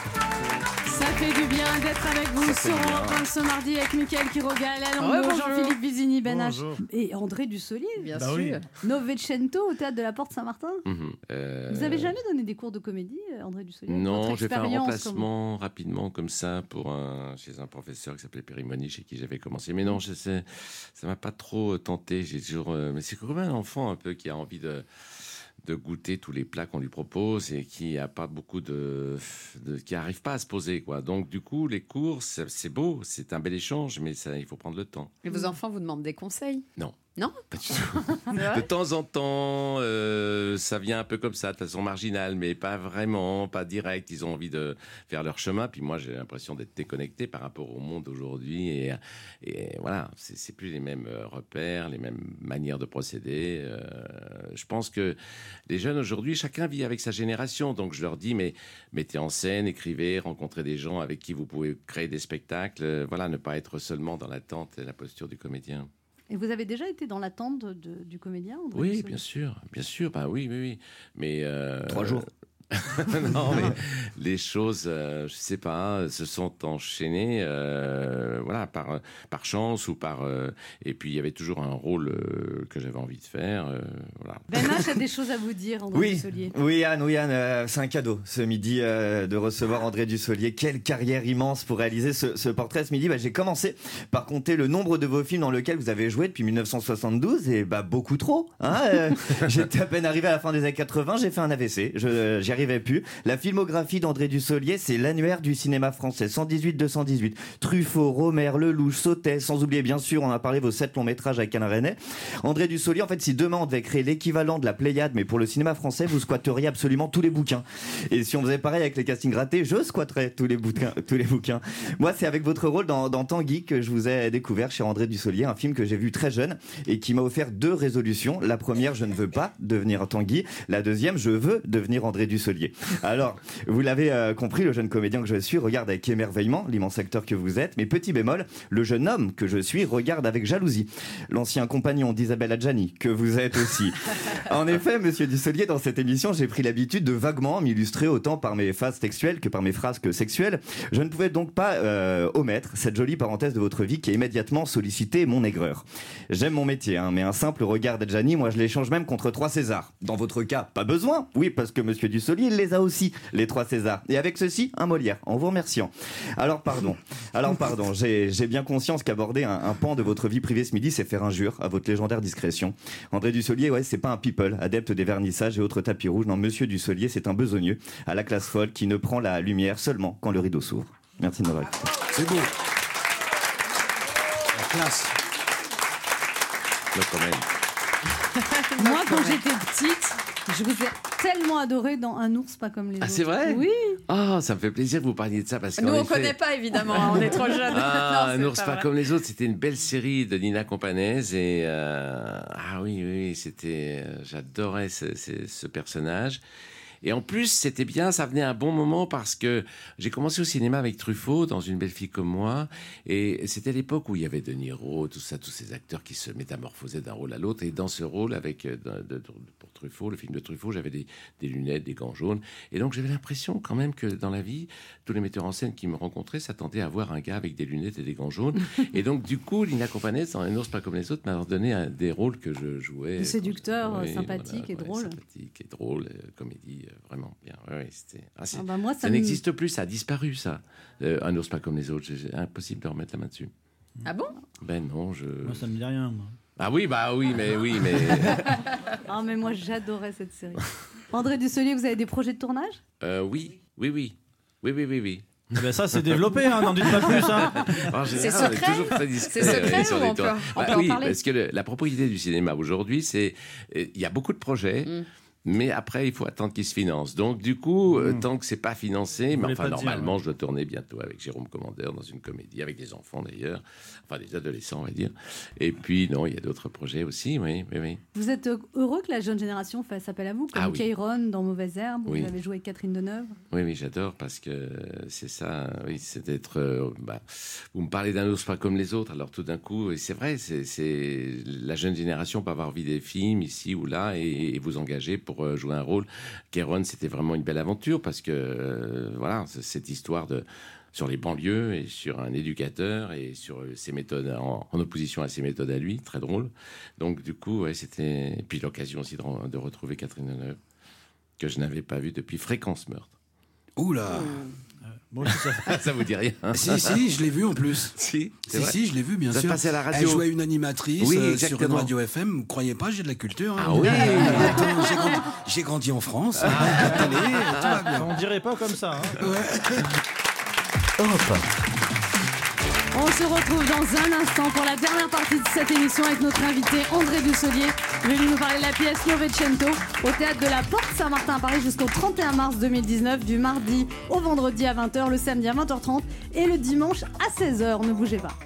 Ça fait du bien d'être avec vous sur Europe un ce mardi avec Mickaël Quiroga, Alain Longo, Rebonjour. Jean-Philippe Vizini, Ben H Bonjour. et André Dussolier. Bien Bah sûr. oui. Novecento au théâtre de la Porte Saint-Martin. Mhm. Euh, Vous avez jamais donné des cours de comédie, André Dussolier? Non, Votre j'ai fait un expérience, remplacement rapidement comme ça pour un, chez un professeur qui s'appelait Périmoni, chez qui j'avais commencé. Mais non, je sais, ça m'a pas trop tenté. J'ai toujours, euh, mais c'est comme un enfant un peu qui a envie de de goûter tous les plats qu'on lui propose et qui a pas beaucoup de, de qui arrive pas à se poser quoi. Donc du coup, les cours, c'est c'est beau, c'est un bel échange, mais ça, il faut prendre le temps. Et vos enfants vous demandent des conseils? Non. Non? Pas du tout. C'est vrai? De temps en temps, euh, ça vient un peu comme ça, de façon marginale, mais pas vraiment, pas direct. Ils ont envie de faire leur chemin. Puis moi, j'ai l'impression d'être déconnecté par rapport au monde d'aujourd'hui. Et, et voilà, c'est c'est plus les mêmes euh, repères, les mêmes manières de procéder. Euh, je pense que les jeunes aujourd'hui, chacun vit avec sa génération. Donc je leur dis, mais mettez en scène, écrivez, rencontrez des gens avec qui vous pouvez créer des spectacles. Euh, voilà, ne pas être seulement dans l'attente et la posture du comédien. Et vous avez déjà été dans l'attente de- de- du comédien, André Oui, Dussolier? bien sûr, bien sûr, bah oui, oui, oui. Mais euh, Trois jours. non, mais les choses, euh, je sais pas, se sont enchaînées, euh, voilà, par par chance ou par. euh, et puis il y avait toujours un rôle euh, que j'avais envie de faire, euh, voilà. Ben H a des choses à vous dire, André Oui, Dussolier. oui Anne, oui Anne, euh, c'est un cadeau ce midi euh, de recevoir André Dussolier. Quelle carrière immense pour réaliser ce, ce portrait ce midi. Bah, j'ai commencé par compter le nombre de vos films dans lesquels vous avez joué depuis mille neuf cent soixante-douze et bah beaucoup trop. Hein, euh, j'étais à peine arrivé à la fin des années quatre-vingts, j'ai fait un A V C, je, j'y arrivais plus. La filmographie d'André Dussolier, c'est l'annuaire du cinéma français, cent dix-huit deux cent dix-huit. Truffaut, Romer, Lelouch, Sautet, sans oublier bien sûr, on a parlé vos sept longs métrages avec Anne René. André Dussolier, en fait, si demain on devait créer l'équivalent de la Pléiade, mais pour le cinéma français, vous squatteriez absolument tous les bouquins. Et si on faisait pareil avec les castings ratés, je squatterais tous les bouquins. Tous les bouquins. Moi, c'est avec votre rôle dans, dans Tanguy que je vous ai découvert chez André Dussolier, un film que j'ai vu très jeune et qui m'a offert deux résolutions. La première, je ne veux pas devenir Tanguy. La deuxième, je veux devenir André Dussolier. Alors, vous l'avez euh, compris, le jeune comédien que je suis regarde avec émerveillement l'immense acteur que vous êtes, mais petit bémol, le jeune homme que je suis regarde avec jalousie l'ancien compagnon d'Isabelle Adjani, que vous êtes aussi. En effet, monsieur Dussolier, dans cette émission, j'ai pris l'habitude de vaguement m'illustrer autant par mes phases textuelles que par mes frasques sexuelles. Je ne pouvais donc pas euh, omettre cette jolie parenthèse de votre vie qui a immédiatement sollicité mon aigreur. J'aime mon métier, hein, mais un simple regard d'Adjani, moi je l'échange même contre trois Césars. Dans votre cas, pas besoin. Oui, parce que monsieur Dussolier, Dussolier, il les a aussi, les trois Césars. Et avec ceci, un Molière, en vous remerciant. Alors pardon, alors pardon, j'ai, j'ai bien conscience qu'aborder un, un pan de votre vie privée ce midi, c'est faire injure à votre légendaire discrétion. André Dussolier, ouais, c'est pas un people, adepte des vernissages et autres tapis rouges. Non, monsieur Dussolier, c'est un besogneux à la classe folle qui ne prend la lumière seulement quand le rideau s'ouvre. Merci de m'avoir écouté. C'est beau. La classe. Non, quand même. Moi, quand j'étais petite, je vous ai tellement adoré dans Un ours pas comme les Ah, autres. c'est vrai? Oui. Ah, ça me fait plaisir que vous parliez de ça parce que Nous, on ne connaît pas, évidemment, hein, on est trop jeunes. Ah, Non, Un c'est ours pas, vrai. comme les autres, c'était une belle série de Nina Companese et euh, ah oui, oui, oui, c'était, euh, j'adorais ce, ce, ce personnage. Et en plus, c'était bien, ça venait à un bon moment parce que j'ai commencé au cinéma avec Truffaut, dans Une belle fille comme moi, et c'était l'époque où il y avait De Niro, tout ça, tous ces acteurs qui se métamorphosaient d'un rôle à l'autre. Et dans ce rôle, avec de, de, de, pour Truffaut, le film de Truffaut, j'avais des, des lunettes, des gants jaunes, et donc j'avais l'impression quand même que dans la vie, tous les metteurs en scène qui me rencontraient s'attendaient à voir un gars avec des lunettes et des gants jaunes. Et donc du coup, Nina Companese, dans Un ours pas comme les autres, m'a donné un, des rôles que je jouais. Le séducteur, Oui, sympathique voilà, et ouais, drôle. Sympathique et drôle, euh, comédie. Vraiment bien. Ouais, ouais, c'était... Ah, c'est... Ah bah moi, ça ça me- n'existe plus, ça a disparu, ça. Euh, un ours pas comme les autres. C'est impossible de remettre la main dessus. Ah bon? Ben non, je. Moi, ça me dit rien, moi. Ah oui, bah oui, mais oui, mais. Ah, mais moi, j'adorais cette série. André Dussolier, vous avez des projets de tournage? Euh, oui, oui, oui, oui, oui, oui, oui. Eh ben ça, c'est développé, hein, n'en dites pas plus. Hein. En C'est général, on est secret toujours très discret, C'est secret euh, sur ou les on peut- tours. on Bah peut en oui, parler parce que le- la propriété du cinéma aujourd'hui, c'est euh, il y a beaucoup de projets. Mm. Mais après, il faut attendre qu'ils se financent. Donc, du coup, euh, tant que c'est pas financé, mais voulez enfin, pas dire, normalement, ouais. je dois tourner bientôt avec Jérôme Commandeur dans une comédie, avec des enfants d'ailleurs, enfin des adolescents, on va dire. Et puis, non, il y a d'autres projets aussi, oui, oui, oui. Vous êtes heureux que la jeune génération fasse appel à vous, comme Ah oui. Kairon dans Mauvaise Herbe, où Oui. vous avez joué avec Catherine Deneuve. Oui, oui, j'adore parce que c'est ça, oui, c'est d'être. euh, bah, vous me parlez d'un ours pas comme les autres, alors tout d'un coup, et c'est vrai, c'est, c'est la jeune génération peut avoir vu des films ici ou là et, et vous engager pour euh, jouer un rôle. Kéron, c'était vraiment une belle aventure parce que euh, voilà, c'est cette histoire de sur les banlieues et sur un éducateur et sur euh, ses méthodes en, en opposition à ses méthodes à lui, très drôle. Donc du coup, ouais, c'était et puis l'occasion aussi de, re- de retrouver Catherine Deneuve que je n'avais pas vue depuis Fréquence Meurtre. Oula. Bon, ça... Ça vous dit rien? Si, si, je l'ai vu en plus. Si, c'est Si, vrai. si, je l'ai vu, bien Ça se sûr. passait à la radio. Elle jouait une animatrice Oui, euh, sur une exactement. radio F M. Vous croyez pas, j'ai de la culture. hein. Ah oui. Attends, j'ai, grandi, j'ai grandi en France. à la télé, tout va bien. On dirait pas comme ça. Hein. Europe On se retrouve dans un instant pour la dernière partie de cette émission avec notre invité André Dussolier, venu nous parler de la pièce Novecento au théâtre de la Porte Saint-Martin à Paris jusqu'au trente et un mars deux mille dix-neuf, du mardi au vendredi à vingt heures, le samedi à vingt heures trente et le dimanche à seize heures. Ne bougez pas.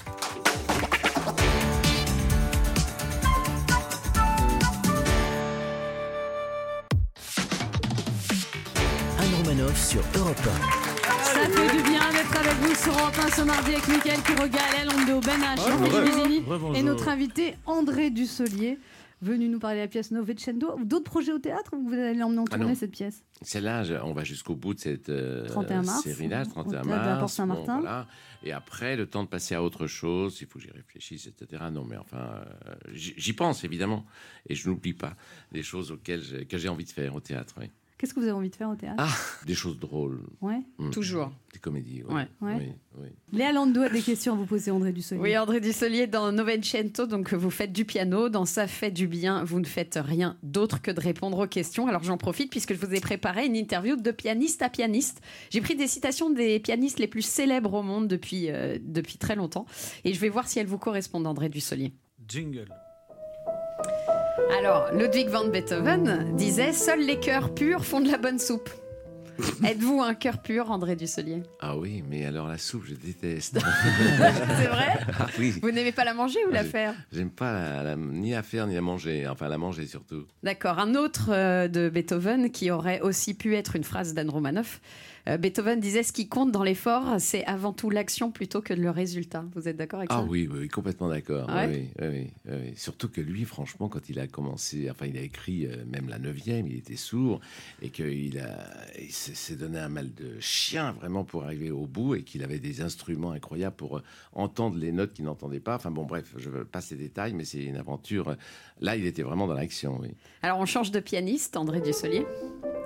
Anne Romanoff sur Europe Ça fait du bien d'être avec vous sur Europe un ce mardi avec Mickaël Quiroga, Léa Landau, Ben H, Jean-Philippe Bizini Rebonjour. et notre invité André Dussolier, venu nous parler de la pièce Novecento. D'autres projets au théâtre ou vous allez emmener en Ah tournée non. cette pièce? Celle-là, je- on va jusqu'au bout de cette euh, trente et un mars, série-là, au trente et un théâtre de la Porte mars. Saint-Martin. voilà. Et après, le temps de passer à autre chose, il faut que j'y réfléchisse, et cetera. Non, mais enfin, euh, j'y j'y pense évidemment. Et je n'oublie pas les choses auxquelles j'ai- que j'ai envie de faire au théâtre. Oui. Qu'est-ce que vous avez envie de faire au théâtre? Ah, des choses drôles. Ouais. Mm. Toujours. Des comédies. oui. Ouais. Ouais. Oui, oui. Léa Landau a des questions à vous poser, André Dussolier. Oui, André Dussolier, dans Novecento, donc vous faites du piano, dans Ça fait du bien, vous ne faites rien d'autre que de répondre aux questions. Alors j'en profite puisque je vous ai préparé une interview de pianiste à pianiste. J'ai pris des citations des pianistes les plus célèbres au monde depuis, euh, depuis très longtemps et je vais voir si elles vous correspondent, André Dussolier. Jingle. Alors, Ludwig van Beethoven disait « Seuls les cœurs purs font de la bonne soupe ». Êtes-vous un cœur pur, André Dussolier? Ah oui, mais alors la soupe, je déteste. C'est vrai? Ah oui. Vous n'aimez pas la manger ou Ah, la j'ai- faire? J'aime pas la- la- ni la faire ni la manger. Enfin, la manger surtout. D'accord. Un autre euh, de Beethoven qui aurait aussi pu être une phrase d'Anne Romanoff. Euh, Beethoven disait « Ce qui compte dans l'effort, c'est avant tout l'action plutôt que le résultat ». Vous êtes d'accord avec Ah ça? oui, oui, oui, complètement d'accord. Ouais. Oui, oui, oui, oui, oui. Surtout que lui, franchement, quand il a commencé, enfin, il a écrit euh, même la neuvième, il était sourd et qu'il a, il s'est s'est donné un mal de chien vraiment pour arriver au bout et qu'il avait des instruments incroyables pour euh, entendre les notes qu'il n'entendait pas. Enfin bon, bref, je veux pas ces détails, mais c'est une aventure. Là, il était vraiment dans l'action, oui. Alors on change de pianiste, André Dussolier.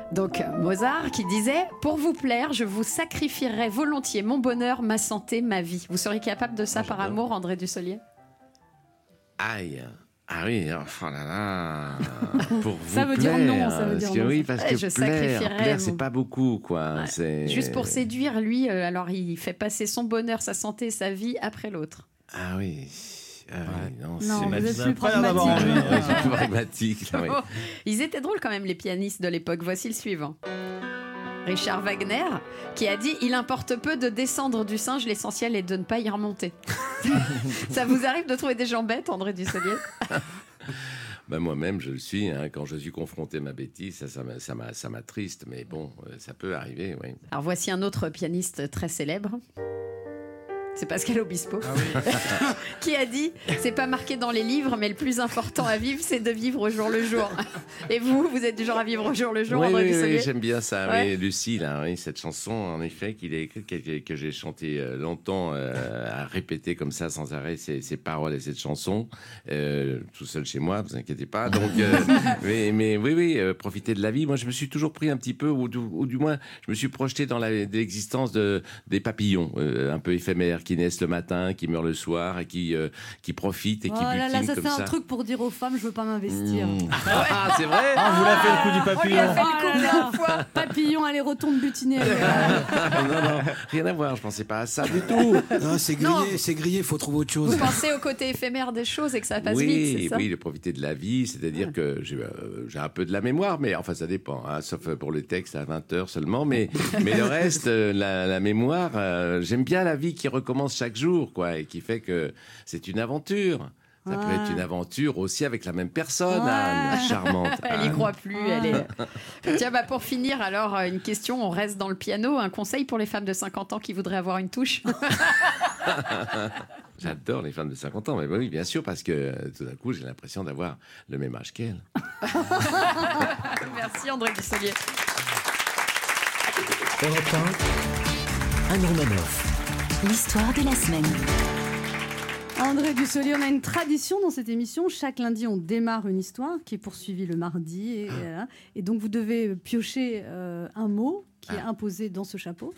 Donc Mozart qui disait « Pour vous plaire, je vous sacrifierai volontiers mon bonheur, ma santé, ma vie ». Vous seriez capable de ça par amour, André Dussolier? Aïe. Ah oui, oh là là. Pour ça vous veut plaire, dire non, ça veut dire que, non. Oui, parce Ouais, que je plaire, sacrifierais plaire mon- c'est pas beaucoup, quoi. Ouais. C'est... Juste pour séduire, lui, euh, alors il fait passer son bonheur, sa santé, sa vie après l'autre. Ah oui. Ah oui, non, Non, c'est vous ma- êtes plus pas l'air d'avoir pragmatique. envie. Ouais, c'est plus pragmatique. là, oui. Oh, ils étaient drôles quand même, les pianistes de l'époque. Voici le suivant. Richard Wagner, qui a dit « Il importe peu de descendre du singe, l'essentiel est de ne pas y remonter ». Ça vous arrive de trouver des gens bêtes, André Dussolier? Ben, moi-même, je le suis. Hein. Quand je suis confronté à ma bêtise, ça, ça, m'a- ça, m'a- ça m'attriste. Mais bon, euh, ça peut arriver, oui. Alors voici un autre pianiste très célèbre. C'est Pascal Obispo, qui a dit « C'est pas marqué dans les livres, mais le plus important à vivre, c'est de vivre au jour le jour. » Et vous, vous êtes du genre à vivre au jour le jour, Oui, André oui, Dussolier? oui, j'aime bien ça. Ouais. Oui, Lucie, là, oui, cette chanson, en effet, qu'il a écrite, que, que j'ai chanté euh, longtemps, euh, à répéter comme ça sans arrêt ces, ces paroles et cette chanson, euh, tout seul chez moi, vous inquiétez pas. Donc, euh, mais, mais oui, oui, euh, profiter de la vie. Moi, je me suis toujours pris un petit peu, ou du, ou du moins, je me suis projeté dans la, de l'existence de, des papillons, euh, un peu éphémères, qui naissent le matin, qui meurent le soir et qui, euh, qui profitent et Oh qui là butinent là, ça comme c'est ça. un truc pour dire aux femmes, je veux pas m'investir. Mmh. Ah, c'est vrai. Ah, on vous l'a fait le coup du On lui a papillon. fait le Oh coup là plein là. de fois. Papillon, allez, retourne butiner. Ah, non, non, rien à voir, je pensais pas à ça du tout. Non, c'est Non. grillé, c'est grillé, faut trouver autre chose. Vous pensez au côté éphémère des choses et que ça passe oui, vite, c'est ça? oui, de profiter de la vie, c'est-à-dire que j'ai, euh, j'ai un peu de la mémoire, mais enfin ça dépend, hein, sauf pour le texte à vingt heures seulement, mais, mais le reste, euh, la, la mémoire, euh, j'aime bien la vie qui recommence chaque jour, quoi, et qui fait que c'est une aventure. Ça peut Ouais. être une aventure aussi avec la même personne, Ouais. Anne, charmante. Elle y Anne. croit plus, elle est... Tiens, bah pour finir, alors, euh, une question, on reste dans le piano. Un conseil pour les femmes de cinquante ans qui voudraient avoir une touche? J'adore les femmes de cinquante ans, mais oui, bien sûr, parce que euh, tout d'un coup, j'ai l'impression d'avoir le même âge qu'elles. Merci André Dussolier. Europe un, Anne Romanoff. L'histoire de la semaine. André Dussolier, on a une tradition dans cette émission. Chaque lundi, on démarre une histoire qui est poursuivie le mardi. Et, euh, et donc, vous devez piocher euh, un mot qui est Ah. imposé dans ce chapeau.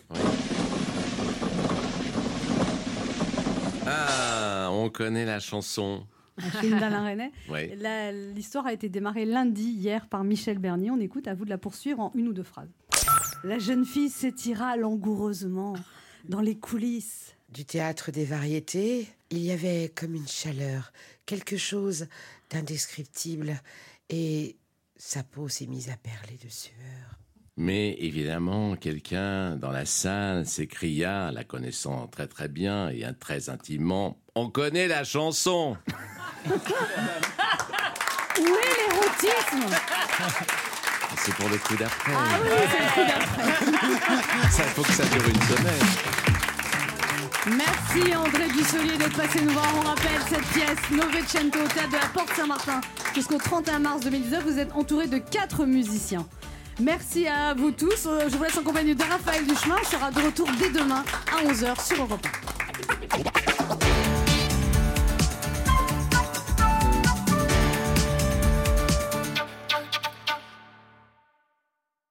Ah, on connaît la chanson. Un film d'Alain Resnais. Oui. La- L'histoire a été démarrée lundi, hier, par Michel Bernier. On écoute, à vous de la poursuivre en une ou deux phrases. La jeune fille s'étira langoureusement dans les coulisses. Du théâtre des variétés, il y avait comme une chaleur, quelque chose d'indescriptible, et sa peau s'est mise à perler de sueur. Mais évidemment, quelqu'un dans la salle s'écria, la connaissant très très bien et très intimement, « On connaît la chanson !» Où est l'érotisme? C'est pour le coup d'après. Ah oui, c'est le coup d'après. Ça, faut que ça dure une semaine. Merci André Dussolier d'être passé nous voir. On rappelle cette pièce Novecento au théâtre de la Porte Saint-Martin jusqu'au trente et un mars deux mille dix-neuf. Vous êtes entouré de quatre musiciens. Merci à vous tous. Je vous laisse en compagnie de Raphaël Duchemin. On sera de retour dès demain à onze heures sur Europe un.